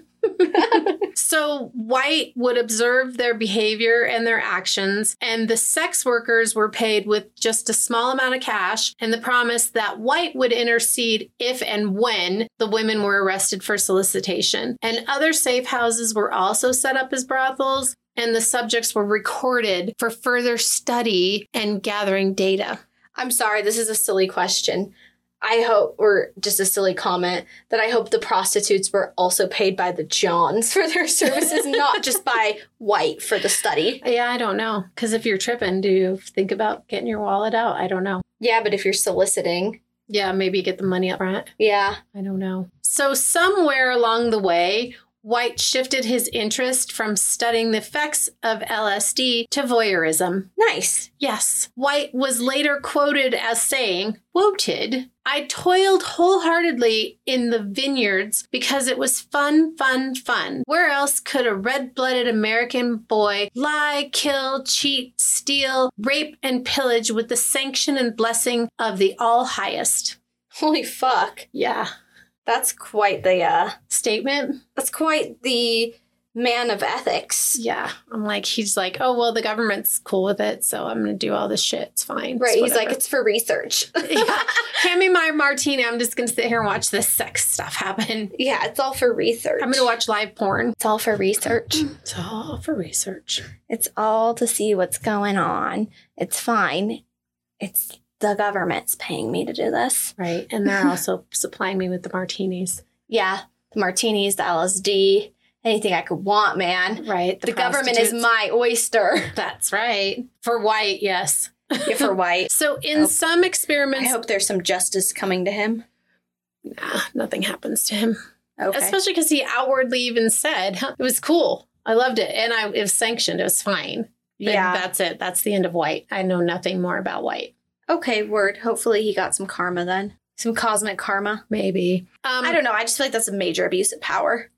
So White would observe their behavior and their actions, and the sex workers were paid with just a small amount of cash and the promise that White would intercede if and when the women were arrested for solicitation. And other safe houses were also set up as brothels, and the subjects were recorded for further study and gathering data. I'm sorry, this is a silly question. I hope, or just a silly comment, that I hope the prostitutes were also paid by the Johns for their services, not just by White for the study. Yeah, I don't know. Because if you're tripping, do you think about getting your wallet out? I don't know. Yeah, but if you're soliciting. Yeah, maybe get the money up front. Yeah. I don't know. So somewhere along the way, White shifted his interest from studying the effects of L S D to voyeurism. Nice. Yes. White was later quoted as saying, quoted, "I toiled wholeheartedly in the vineyards because it was fun, fun, fun. Where else could a red-blooded American boy lie, kill, cheat, steal, rape, and pillage with the sanction and blessing of the All-Highest?" Holy fuck. Yeah. That's quite the, uh... statement. That's quite the man of ethics. Yeah. I'm like, he's like, oh, well, the government's cool with it, so I'm going to do all this shit. It's fine. Right. It's he's like, it's for research. Yeah. Hand me my martini. I'm just going to sit here and watch this sex stuff happen. Yeah, it's all for research. I'm going to watch live porn. It's all for research. It's all for research. It's all to see what's going on. It's fine. It's the government's paying me to do this. Right. And they're also supplying me with the martinis. Yeah. The martinis, the L S D, anything I could want, man. Right. The, the government is my oyster. That's right. For White, yes. Yeah, for White. So in hope, some experiments... I hope there's some justice coming to him. Nah, nothing happens to him. Okay. Especially because he outwardly even said, huh, it was cool. I loved it. And I, it was sanctioned. It was fine. But yeah. That's it. That's the end of White. I know nothing more about White. Okay, word. Hopefully he got some karma then. Some cosmic karma. Maybe. Um, I don't know. I just feel like that's a major abuse of power.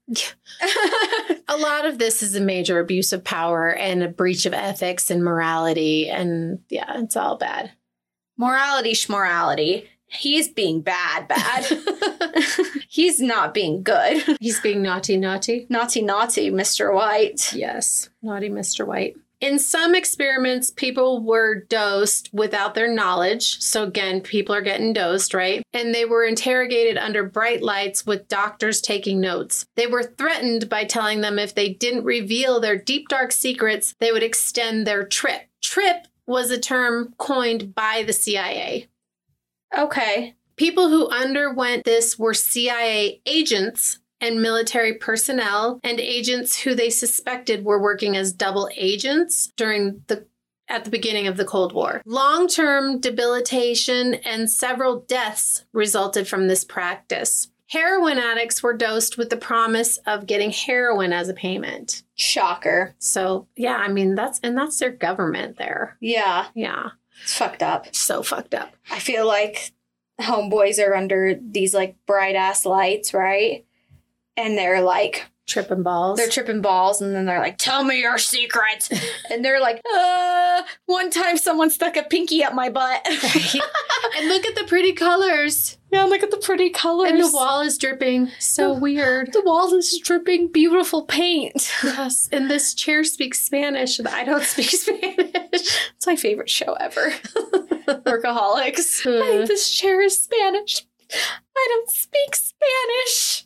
A lot of this is a major abuse of power and a breach of ethics and morality. And yeah, it's all bad. Morality schmorality. He's being bad, bad. He's not being good. He's being naughty, naughty. Naughty, naughty, Mister White. Yes, naughty Mister White. In some experiments, people were dosed without their knowledge. So again, people are getting dosed, right? And they were interrogated under bright lights with doctors taking notes. They were threatened by telling them if they didn't reveal their deep, dark secrets, they would extend their trip. Trip was a term coined by the C I A. Okay. People who underwent this were C I A agents and military personnel and agents who they suspected were working as double agents during the at the beginning of the Cold War. Long-term debilitation and several deaths resulted from this practice. Heroin addicts were dosed with the promise of getting heroin as a payment. Shocker. So, yeah, I mean, that's and that's their government there. Yeah. Yeah. It's fucked up. So fucked up. I feel like homeboys are under these like bright ass lights, right? And they're like tripping balls. They're tripping balls, and then they're like, "Tell me your secrets." And they're like, "Uh, one time someone stuck a pinky up my butt." Right. And look at the pretty colors. Yeah, look at the pretty colors. And the wall is dripping. So weird. The wall is dripping beautiful paint. Yes. And this chair speaks Spanish, and I don't speak Spanish. It's my favorite show ever. Workaholics. Uh. I think this chair is Spanish. I don't speak Spanish.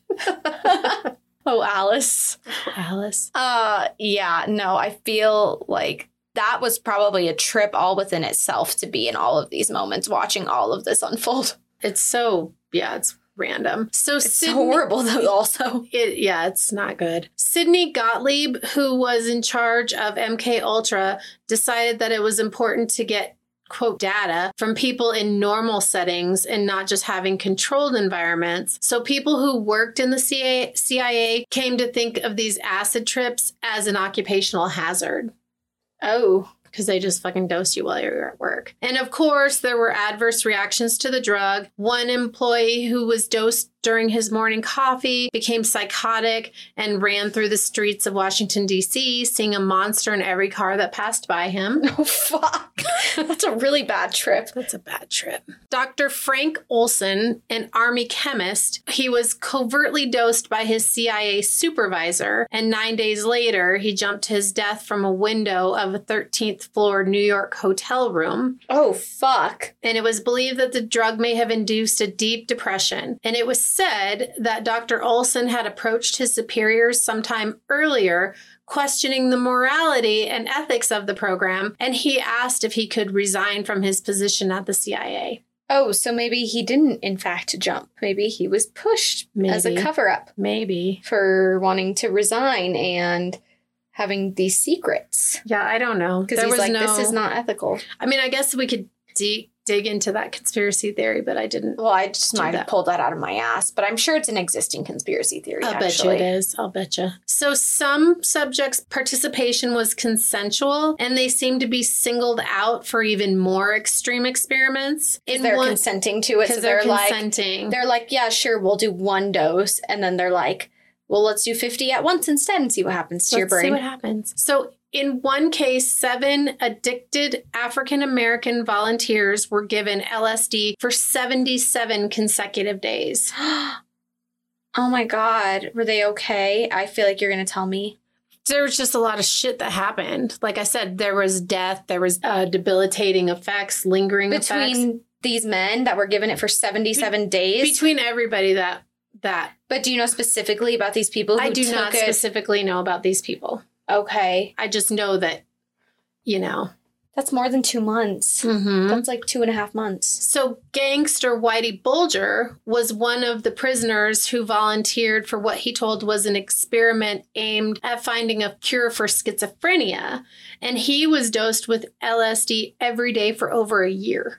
Oh, Alice. Oh, Alice. Uh, yeah, no, I feel like that was probably a trip all within itself to be in all of these moments, watching all of this unfold. It's so, yeah, it's random. So it's Sydney, horrible, though, also. It, yeah, it's not good. Sidney Gottlieb, who was in charge of M K Ultra, decided that it was important to get quote data from people in normal settings and not just having controlled environments. So people who worked in the C I A came to think of these acid trips as an occupational hazard. Oh. Because they just fucking dosed you while you were at work. And of course, there were adverse reactions to the drug. One employee who was dosed during his morning coffee became psychotic and ran through the streets of Washington, D C, seeing a monster in every car that passed by him. Oh, fuck. That's a really bad trip. That's a bad trip. Doctor Frank Olson, an Army chemist, he was covertly dosed by his C I A supervisor, and nine days later, he jumped to his death from a window of a thirteenth floor New York hotel room. Oh, fuck. And it was believed that the drug may have induced a deep depression. And it was said that Doctor Olson had approached his superiors sometime earlier, questioning the morality and ethics of the program, and he asked if he could resign from his position at the C I A. Oh, so maybe he didn't, in fact, jump. Maybe he was pushed Maybe. as a cover-up. Maybe. For wanting to resign and having these secrets. Yeah, I don't know. Because he's was like, no... this is not ethical. I mean, I guess we could de- dig into that conspiracy theory, but I didn't. Well, I just might that. have pulled that out of my ass, but I'm sure it's an existing conspiracy theory, I'll actually. bet you it is. I'll bet you. So some subjects' participation was consensual, and they seemed to be singled out for even more extreme experiments. In they're one, consenting to it, so they're, they're consenting. like, they're like, yeah, sure, we'll do one dose, and then they're like, well, let's do fifty at once instead and see what happens to let's your brain. See what happens. So in one case, seven addicted African-American volunteers were given L S D for seventy-seven consecutive days. Oh my God. Were they okay? I feel like you're going to tell me. There was just a lot of shit that happened. Like I said, there was death, there was uh, debilitating effects, lingering Between effects. Between these men that were given it for seventy-seven Be- days? Between everybody that... that. But do you know specifically about these people who I do took not it? specifically know about these people. Okay. I just know that, you know. That's more than two months. Mm-hmm. That's like two and a half months. So gangster Whitey Bulger was one of the prisoners who volunteered for what he told was an experiment aimed at finding a cure for schizophrenia. And he was dosed with L S D every day for over a year.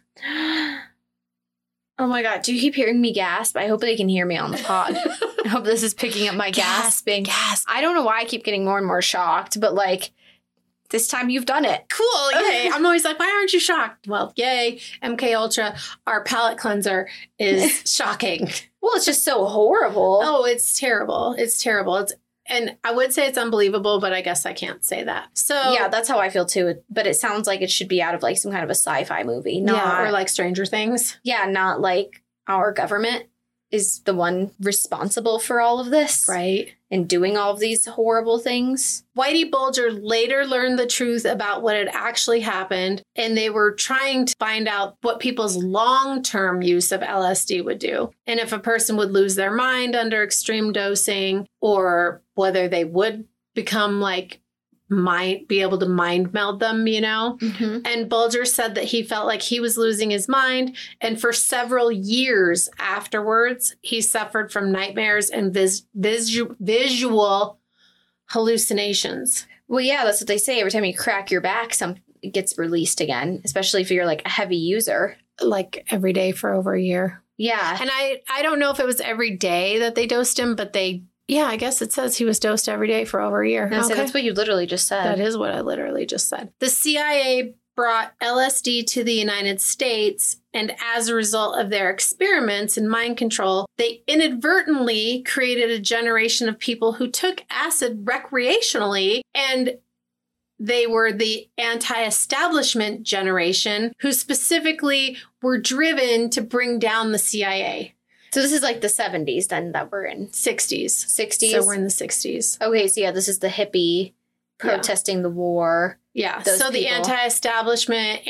Oh my God. Do you keep hearing me gasp? I hope they can hear me on the pod. I hope this is picking up my Gasp, gasping. gasp. I don't know why I keep getting more and more shocked, but like this time you've done it. Cool, yay. I'm always like, why aren't you shocked? Well, yay. M K Ultra, our palate cleanser, is shocking. Well, it's just so horrible. Oh, it's terrible. It's terrible. It's And I would say it's unbelievable, but I guess I can't say that. So Yeah, that's how I feel too. But it sounds like it should be out of like some kind of a sci-fi movie. Not, yeah, or like Stranger Things. Yeah, not like our government is the one responsible for all of this. Right. And doing all of these horrible things. Whitey Bulger later learned the truth about what had actually happened, and they were trying to find out what people's long-term use of L S D would do, and if a person would lose their mind under extreme dosing, or whether they would become like might be able to mind meld them, you know? Mm-hmm. And Bulger said that he felt like he was losing his mind. And for several years afterwards, he suffered from nightmares and vis- visu- visual hallucinations. Well, yeah, that's what they say. Every time you crack your back, some it gets released again, especially if you're like a heavy user. Like every day for over a year. Yeah. And I, I don't know if it was every day that they dosed him, but they, yeah, I guess it says he was dosed every day for over a year. No, so that's what you literally just said. That is what I literally just said. The C I A brought L S D to the United States, and as a result of their experiments in mind control, they inadvertently created a generation of people who took acid recreationally, and they were the anti-establishment generation who specifically were driven to bring down the C I A. So this is like the seventies then that we're in. sixties. sixties? So we're in the sixties. Okay, so yeah, this is the hippie protesting yeah. the war. Yeah. Those so the people. anti-establishment,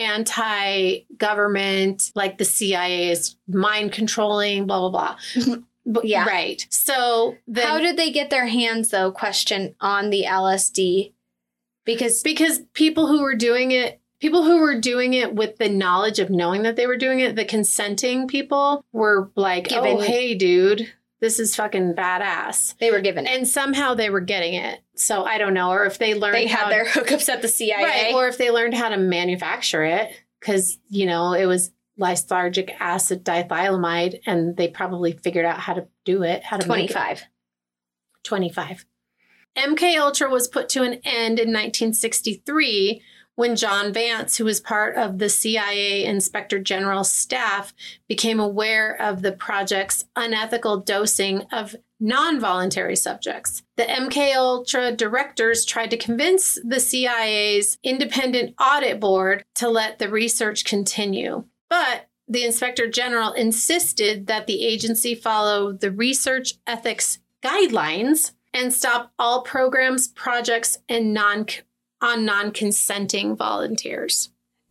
anti-government, like the C I A is mind controlling, blah, blah, blah. Yeah. Right. So then, how did they get their hands, though, question on the L S D? Because because people who were doing it, people who were doing it with the knowledge of knowing that they were doing it, the consenting people were like, given, oh, hey, dude, this is fucking badass. They were given it. And somehow they were getting it. So I don't know. Or if they learned They how had their hookups at the C I A. Right. Or if they learned how to manufacture it. Because, you know, it was lysergic acid dithylamide. And they probably figured out how to do it. How to twenty-five. Make it. twenty-five. M K Ultra was put to an end in nineteen sixty-three when John Vance, who was part of the C I A Inspector General's staff, became aware of the project's unethical dosing of non-voluntary subjects. The M K Ultra directors tried to convince the C I A's independent audit board to let the research continue. But the Inspector General insisted that the agency follow the research ethics guidelines and stop all programs, projects, and non on non-consenting volunteers.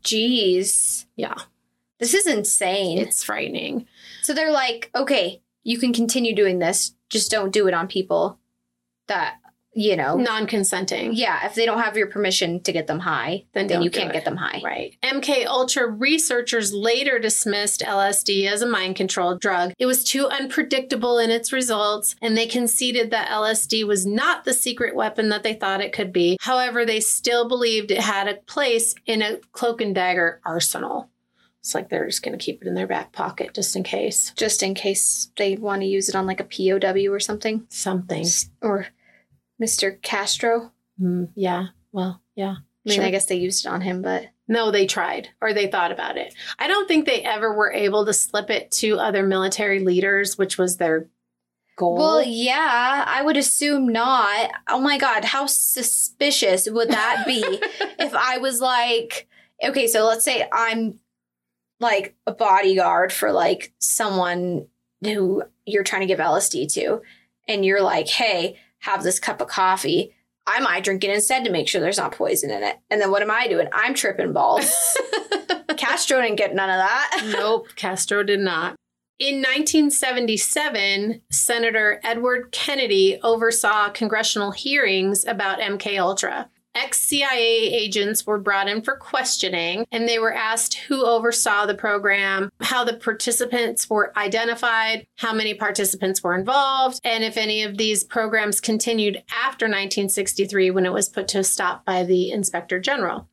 Jeez. Yeah. This is insane. It's frightening. So they're like, okay, you can continue doing this. Just don't do it on people that, you know. Non-consenting. Yeah. If they don't have your permission to get them high, then, then you can't get them high. Right. M K Ultra researchers later dismissed L S D as a mind control drug. It was too unpredictable in its results, and they conceded that L S D was not the secret weapon that they thought it could be. However, they still believed it had a place in a cloak and dagger arsenal. It's like they're just going to keep it in their back pocket just in case. Just in case they want to use it on like a P O W or something. Something. Or Mister Castro. Mm, yeah. Well, yeah. I mean, sure. I guess they used it on him, but... No, they tried, or they thought about it. I don't think they ever were able to slip it to other military leaders, which was their goal. Well, yeah, I would assume not. Oh my God, how suspicious would that be if I was like... Okay, so let's say I'm like a bodyguard for like someone who you're trying to give L S D to, and you're like, hey... have this cup of coffee. I might drink it instead to make sure there's not poison in it. And then what am I doing? I'm tripping balls. Castro didn't get none of that. Nope, Castro did not. In nineteen seventy-seven, Senator Edward Kennedy oversaw congressional hearings about M K Ultra. Ex-C I A agents were brought in for questioning, and they were asked who oversaw the program, how the participants were identified, how many participants were involved, and if any of these programs continued after nineteen sixty-three when it was put to a stop by the Inspector General.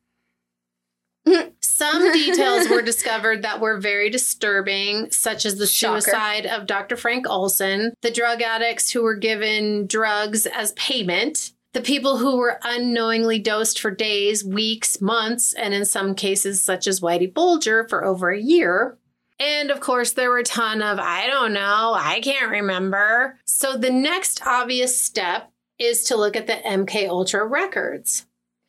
Some details were discovered that were very disturbing, such as the Shocker. suicide of Doctor Frank Olson, the drug addicts who were given drugs as payment, the people who were unknowingly dosed for days, weeks, months, and in some cases, such as Whitey Bulger, for over a year. And of course, there were a ton of, I don't know, I can't remember. So the next obvious step is to look at the M K Ultra records.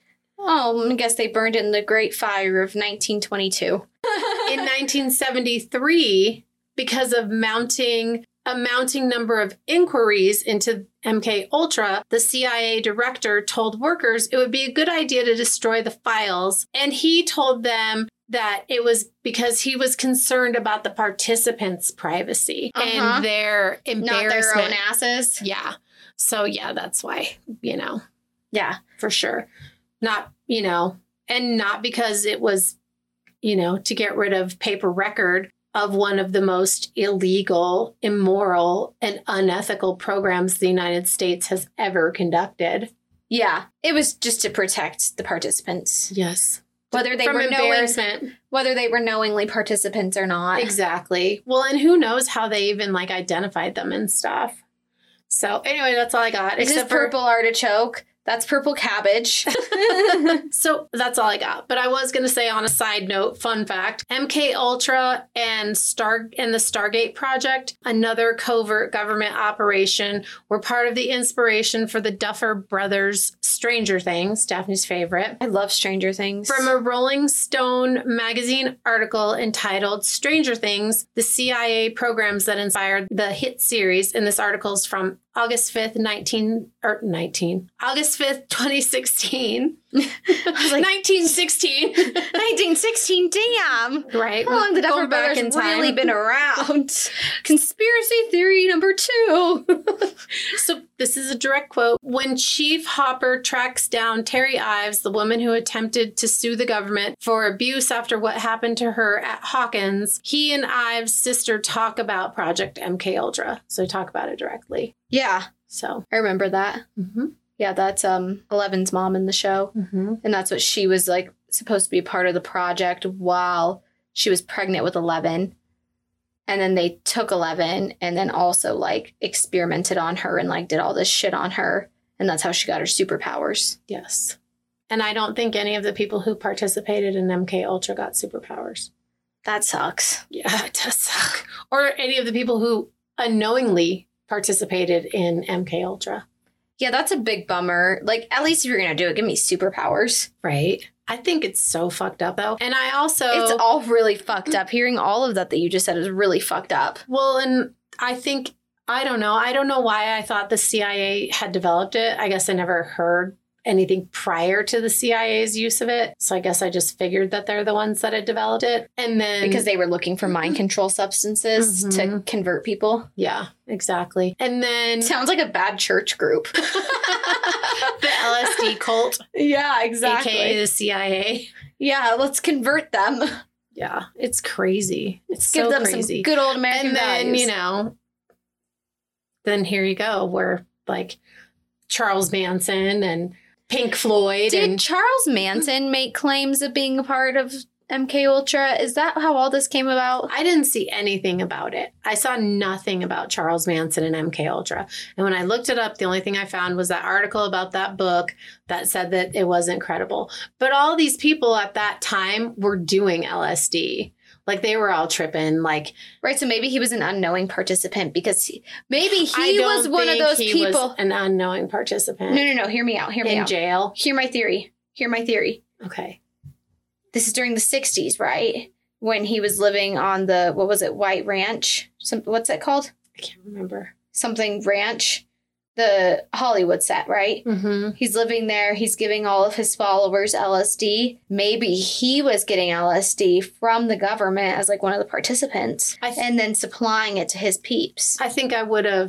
Oh, I guess they burned in the Great Fire of nineteen twenty-two. In nineteen seventy-three, because of mounting a mounting number of inquiries into M K Ultra, the C I A director told workers it would be a good idea to destroy the files. And he told them that it was because he was concerned about the participants' privacy uh-huh. and their embarrassment. Not their own asses. Yeah. So, yeah, that's why, you know. Yeah. For sure. Not, you know, and not because it was, you know, to get rid of paper record of one of the most illegal, immoral, and unethical programs the United States has ever conducted. Yeah, it was just to protect the participants. Yes. Whether they From were embarrassment. Knowing, whether they were knowingly participants or not. Exactly. Well, and who knows how they even like identified them and stuff. So anyway, that's all I got. This except is purple for- artichoke. That's purple cabbage. So that's all I got. But I was going to say on a side note, fun fact, M K Ultra and Star and the Stargate Project, another covert government operation, were part of the inspiration for the Duffer Brothers' Stranger Things, Daphne's favorite. I love Stranger Things. From a Rolling Stone magazine article entitled Stranger Things, the C I A programs that inspired the hit series. And this article is from August fifth, nineteen or nineteen. August fifth, twenty sixteen. I was like, nineteen sixteen. nineteen sixteen, damn. Right. How long the Duffer Brothers really been around? Conspiracy theory number two. So this is a direct quote. When Chief Hopper tracks down Terry Ives, the woman who attempted to sue the government for abuse after what happened to her at Hawkins, he and Ives' sister talk about Project M K Ultra. So talk about it directly. Yeah. So I remember that. Mm-hmm. Yeah, that's um Eleven's mom in the show. Mm-hmm. And that's what she was like supposed to be part of the project while she was pregnant with Eleven. And then they took Eleven and then also like experimented on her and like did all this shit on her. And that's how she got her superpowers. Yes. And I don't think any of the people who participated in M K Ultra got superpowers. That sucks. Yeah, it does suck. Or any of the people who unknowingly participated in M K Ultra. Yeah, that's a big bummer. Like, at least if you're going to do it, give me superpowers. Right. I think it's so fucked up, though. And I also... It's all really fucked up. Hearing all of that that you just said is really fucked up. Well, and I think... I don't know. I don't know why I thought the C I A had developed it. I guess I never heard anything prior to the C I A's use of it. So I guess I just figured that they're the ones that had developed it. And then... Because they were looking for mind control substances mm-hmm. to convert people. Yeah, exactly. And then... Sounds like a bad church group. The L S D cult. Yeah, exactly. A K A the C I A. Yeah, let's convert them. Yeah, it's crazy. It's Give so them crazy. Some good old American And then, values. you know, then here you go, where like Charles Manson and Pink Floyd. Did and Charles Manson make claims of being a part of M K Ultra? Is that how all this came about? I didn't see anything about it. I saw nothing about Charles Manson and M K Ultra. And when I looked it up, the only thing I found was that article about that book that said that it wasn't credible. But all these people at that time were doing L S D. Like, they were all tripping, like... Right, so maybe he was an unknowing participant because he, maybe he I don't was one of think those he people... was an unknowing participant. No, no, no, hear me out, hear me in out. jail. Hear my theory. Hear my theory. Okay. This is during the sixties, right? When he was living on the, what was it, White Ranch? Some, what's that called? I can't remember. Something Ranch. The Hollywood set, right? Mm-hmm. He's living there. He's giving all of his followers L S D. Maybe he was getting L S D from the government as like one of the participants I th- and then supplying it to his peeps. I think I would have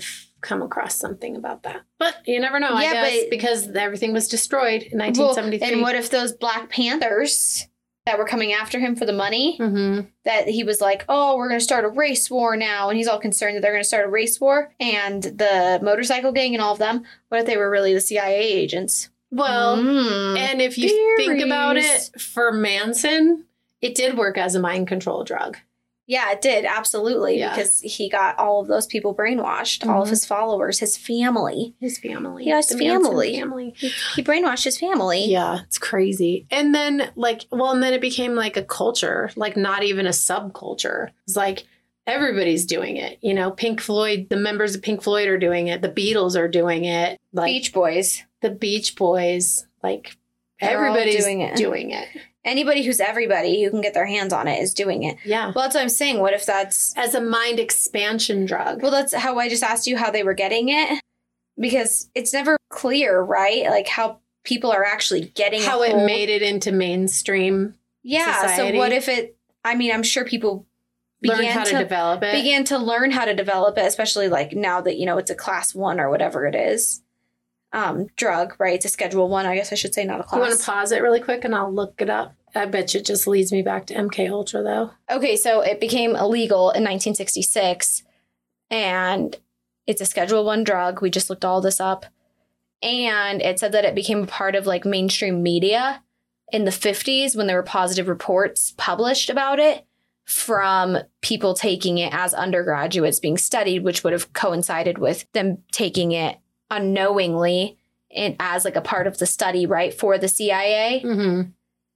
come across something about that. But you never know, Yeah, I guess, but- because everything was destroyed in nineteen seventy-three. Well, and what if those Black Panthers that were coming after him for the money, Mm-hmm. that he was like, oh, we're going to start a race war now. And he's all concerned that they're going to start a race war. And the motorcycle gang and all of them, what if they were really the C I A agents? Well, Mm. and if you think about Theories. it, for Manson, it did work as a mind control drug. Yeah, it did. Absolutely. Yeah. Because he got all of those people brainwashed, all of Mhm. his followers, his family. His family. He has the Manson family. family. He, he brainwashed his family. Yeah, it's crazy. And then, like, well, and then it became like a culture, like not even a subculture. It's like everybody's doing it. You know, Pink Floyd, the members of Pink Floyd are doing it. The Beatles are doing it. Like Beach Boys. the Beach Boys, like They're all everybody's doing it. doing it. Anybody who's everybody who can get their hands on it is doing it. Yeah. Well, that's what I'm saying. What if that's... As a mind expansion drug. Well, that's how I just asked you how they were getting it. Because it's never clear, right? Like how people are actually getting how a it hold. made it into mainstream, Yeah. society. So what if it... I mean, I'm sure people learn began how to, to, develop it. began to learn how to develop it, especially like now that, you know, it's a class one or whatever it is. Um, drug, right? It's a schedule one, I guess I should say, not a You want class. to pause it really quick and I'll look it up? I bet you it just leads me back to M K Ultra though. Okay, so it became illegal in nineteen sixty-six, and it's a Schedule One drug. We just looked all this up, and it said that it became a part of like mainstream media in the fifties when there were positive reports published about it from people taking it as undergraduates being studied, which would have coincided with them taking it unknowingly and as like a part of the study, right, for the C I A. Mm-hmm.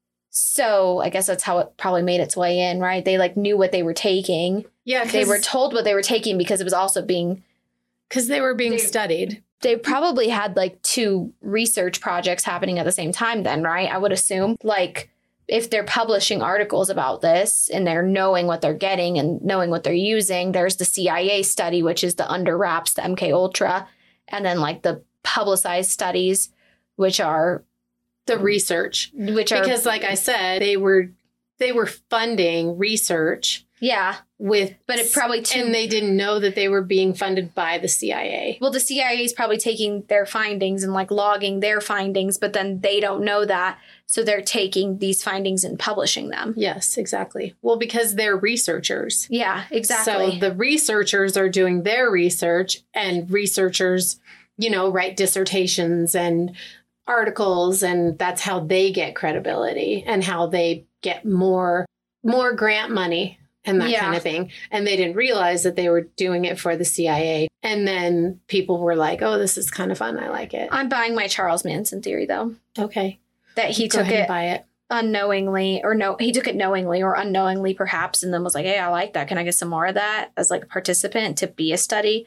So I guess that's how it probably made its way in, right? They like knew what they were taking. Yeah, They were told what they were taking because it was also being, because they were being They- studied. they probably had like two research projects happening at the same time then, right? I would assume. Like if they're publishing articles about this and they're knowing what they're getting and knowing what they're using, there's the C I A study, which is the under wraps, the M K Ultra, and then like the publicized studies, which are, The research. which are, Because like I said, they were they were funding research yeah, with but it probably too, and they didn't know that they were being funded by the C I A. well, the C I A is probably taking their findings and like logging their findings, but then they don't know that. So they're taking these findings and publishing them. Yes, exactly. Well, because they're researchers. Yeah, exactly. So the researchers are doing their research, and researchers, you know, write dissertations and articles, and that's how they get credibility and how they get more more grant money and that Yeah. kind of thing. And they didn't realize that they were doing it for the C I A. And then people were like, "Oh, this is kind of fun. I like it." I'm buying my Charles Manson theory, though, Okay, that he Go took ahead and it buy it. unknowingly, or no, he took it knowingly or unknowingly, perhaps, and then was like, "Hey, I like that. Can I get some more of that as like a participant to be a study?"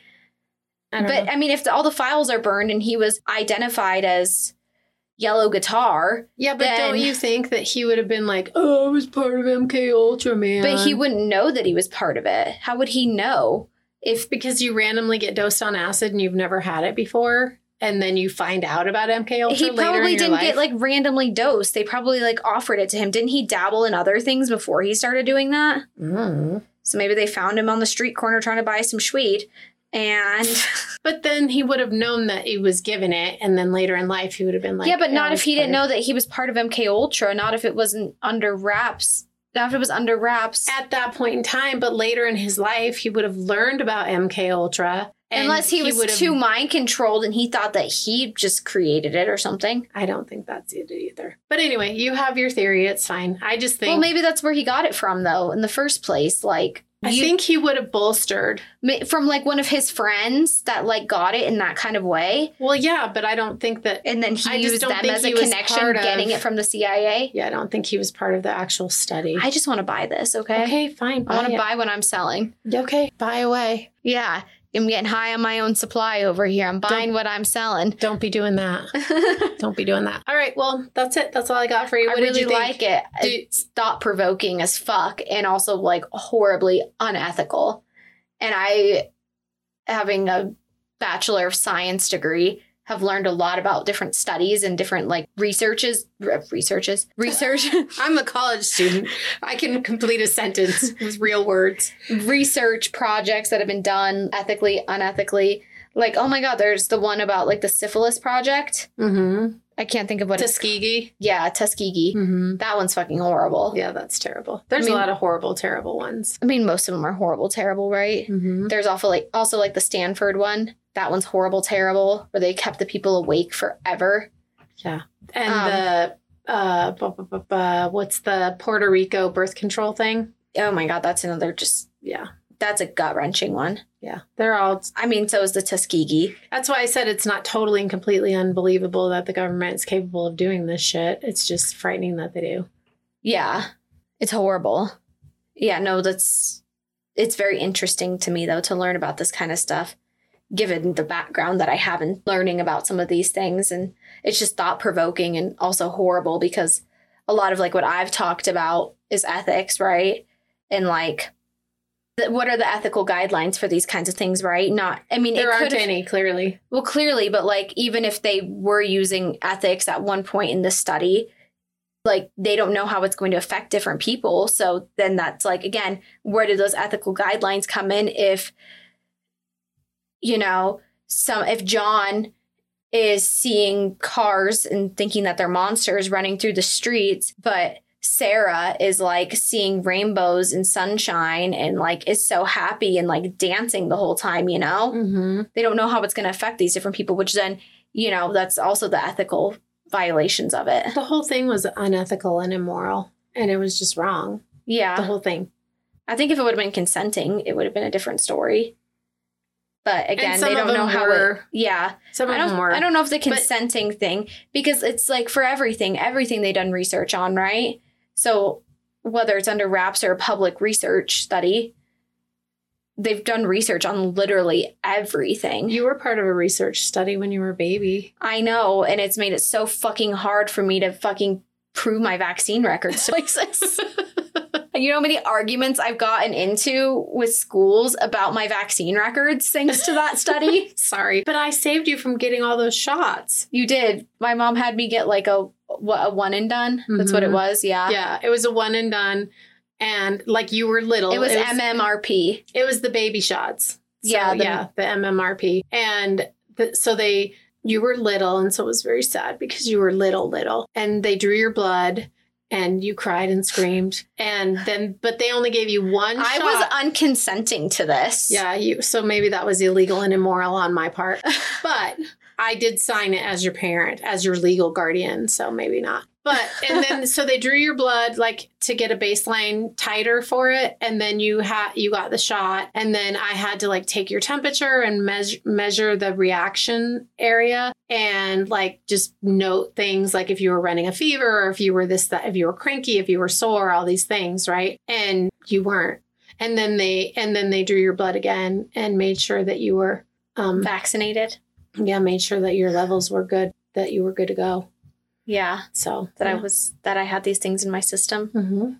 I don't But know. I mean, if the, all the files are burned and he was identified as Yellow Guitar, Yeah, but then- don't you think that he would have been like, "Oh, I was part of M K Ultra, man"? but he wouldn't know that he was part of it. How would he know? If because you randomly get dosed on acid and you've never had it before, and then you find out about M K Ultra he later probably in your didn't life. get like randomly dosed, they probably like offered it to him. Didn't he dabble in other things before he started doing that? Mm. So maybe they found him on the street corner trying to buy some schweed, and But then he would have known that he was given it, and then later in life he would have been like, yeah, but not I if was he didn't part know that he was part of M K Ultra. Not if it wasn't under wraps. Not if it was under wraps. of- at that point in time. But later in his life, he would have learned about M K Ultra, and Unless he was would have- too mind controlled and he thought that he just created it or something. I don't think that's it either. But anyway, you have your theory. It's fine. I just think. Well, maybe that's where he got it from, though, in the first place. Like, I you- think he would have bolstered. ma- from like one of his friends that like got it in that kind of way, Well, yeah, but I don't think that. and then he I just used don't them think as a he was connection, part of- getting it from the C I A. Yeah, I don't think he was part of the actual study. I just want to buy this, okay? Okay, fine. I want to it. buy what I'm selling. Okay, buy away. Yeah, I'm getting high on my own supply over here. I'm buying what I'm selling. Don't be doing that. Don't be doing that. All right, well, that's it. That's all I got for you. I What really did you think? like it. Do- It's thought provoking as fuck and also like horribly unethical. And I, having a Bachelor of Science degree, have learned a lot about different studies and different like researches, re- researches, research, I'm a college student. I can complete a sentence with real words. research projects that have been done ethically, unethically. Like, oh my God, there's the one about like the syphilis project. Mm-hmm. I can't think of what Tuskegee. It's, yeah, Tuskegee. Mm-hmm. That one's fucking horrible. Yeah, that's terrible. There's I mean, a lot of horrible, terrible ones. I mean, most of them are horrible, terrible, right? Mm-hmm. There's also like also like the Stanford one. That one's horrible, terrible, where they kept the people awake forever. Yeah. And Um, the, uh, bu- bu- bu- bu- what's the Puerto Rico birth control thing? Oh my God, that's another just, Yeah. that's a gut-wrenching one. Yeah. They're all, I mean, so is the Tuskegee. that's why I said it's not totally and completely unbelievable that the government is capable of doing this shit. It's just frightening that they do. Yeah, it's horrible. Yeah, no, that's, it's very interesting to me, though, to learn about this kind of stuff, given the background that I have in learning about some of these things. And it's just thought-provoking and also horrible because a lot of like what I've talked about is ethics, right? And like, th- what are the ethical guidelines for these kinds of things, right? Not, I mean, There it aren't could've- any, clearly. Well, clearly, but like, even if they were using ethics at one point in this study, like, they don't know how it's going to affect different people. So then that's like, again, where do those ethical guidelines come in if, you know, some, if John is seeing cars and thinking that they're monsters running through the streets, but Sarah is like seeing rainbows and sunshine and like is so happy and like dancing the whole time, you know? Mm-hmm. They don't know how it's going to affect these different people, which then, you know, that's also the ethical violations of it. The whole thing was unethical and immoral, and it was just wrong. The Yeah. whole thing. I think if it would have been consenting, it would have been a different story. But again, some they of don't know them how were. it. Yeah. Some of I don't, them were. I don't know if the consenting thing, because it's like for everything, everything they've done research on, right? So whether it's under wraps or a public research study, they've done research on literally everything. You were part of a research study when you were a baby. I know, and it's made it so fucking hard for me to fucking prove my vaccine records to places. You know how many arguments I've gotten into with schools about my vaccine records thanks to that study? Sorry. But I saved you from getting all those shots. You did. My mom had me get like a what a one and done. That's what it Mhm. was. Yeah. Yeah, it was a one and done. And like you were little. It was, M M R P. It was the baby shots. So, Yeah, the- yeah, the M M R P. And the, so they, you were little. And so it was very sad because you were little, little. And they drew your blood and you cried and screamed. And then, but they only gave you one I shot. was unconsenting to this. Yeah, you. So maybe that was illegal and immoral on my part. But I did sign it as your parent, as your legal guardian. So maybe not. But, and then, so they drew your blood like to get a baseline titer for it. And then you had, you got the shot. And then I had to like take your temperature and measure, measure the reaction area and like just note things like if you were running a fever or if you were this, that, if you were cranky, if you were sore, all these things. Right. And you weren't. And then they, and then they drew your blood again and made sure that you were, um, Vaccinated. yeah, made sure that your levels were good, that you were good to go. Yeah. So That yeah. I was, that I had these things in my system. Mm-hmm.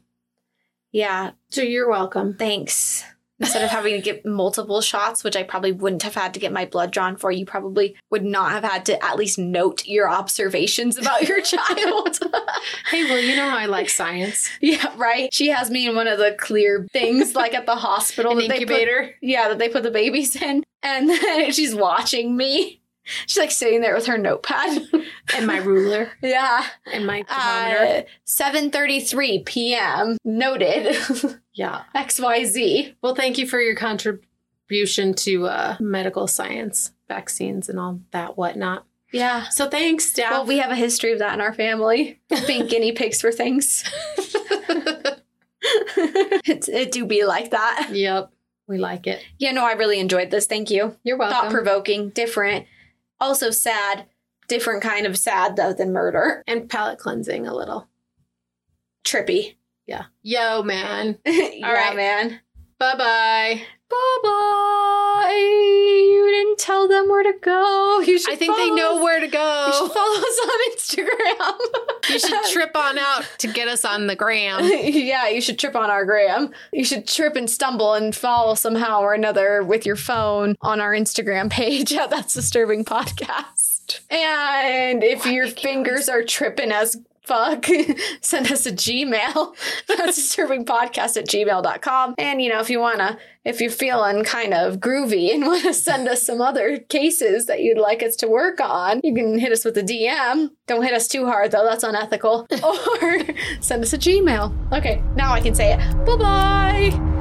Yeah. So you're welcome. Thanks. Instead of having to get multiple shots, which I probably wouldn't have had to get my blood drawn for, you probably would not have had to at least note your observations about your child. Hey, well, you know how I like science. Yeah, right? She has me in one of the clear things, like at the hospital. An that they put- incubator. yeah, that they put the babies in. And then she's watching me. She's like sitting there with her notepad. And my ruler Yeah. and my thermometer. Uh, seven thirty-three p.m. Noted. Yeah. X Y Z. Well, thank you for your contribution to uh, medical science, vaccines, and all that whatnot. Yeah. So thanks, Steph. Well, we have a history of that in our family, being guinea pigs for things. it, it do be like that. Yep. We like it. Yeah, no, I really enjoyed this. Thank you. You're welcome. Thought-provoking, different, also sad, different kind of sad, though, than murder. And palate cleansing a little. Trippy. Yeah. Yo, man. yeah, right. man. Bye-bye. Bye-bye. You didn't tell them where to go. You should I think they follow know us- where to You should go. follow us on Instagram. You should trip on out to get us on the gram. Yeah, you should trip on our gram. You should trip and stumble and fall somehow or another with your phone on our Instagram page at That's Disturbing Podcast. And if your fingers are tripping as fuck, send us a Gmail. That's disturbingpodcast at gmail dot com. And, you know, if you want to, if you're feeling kind of groovy and want to send us some other cases that you'd like us to work on, you can hit us with a D M. Don't hit us too hard, though. That's unethical. Or send us a Gmail. Okay, now I can say it. Bye-bye.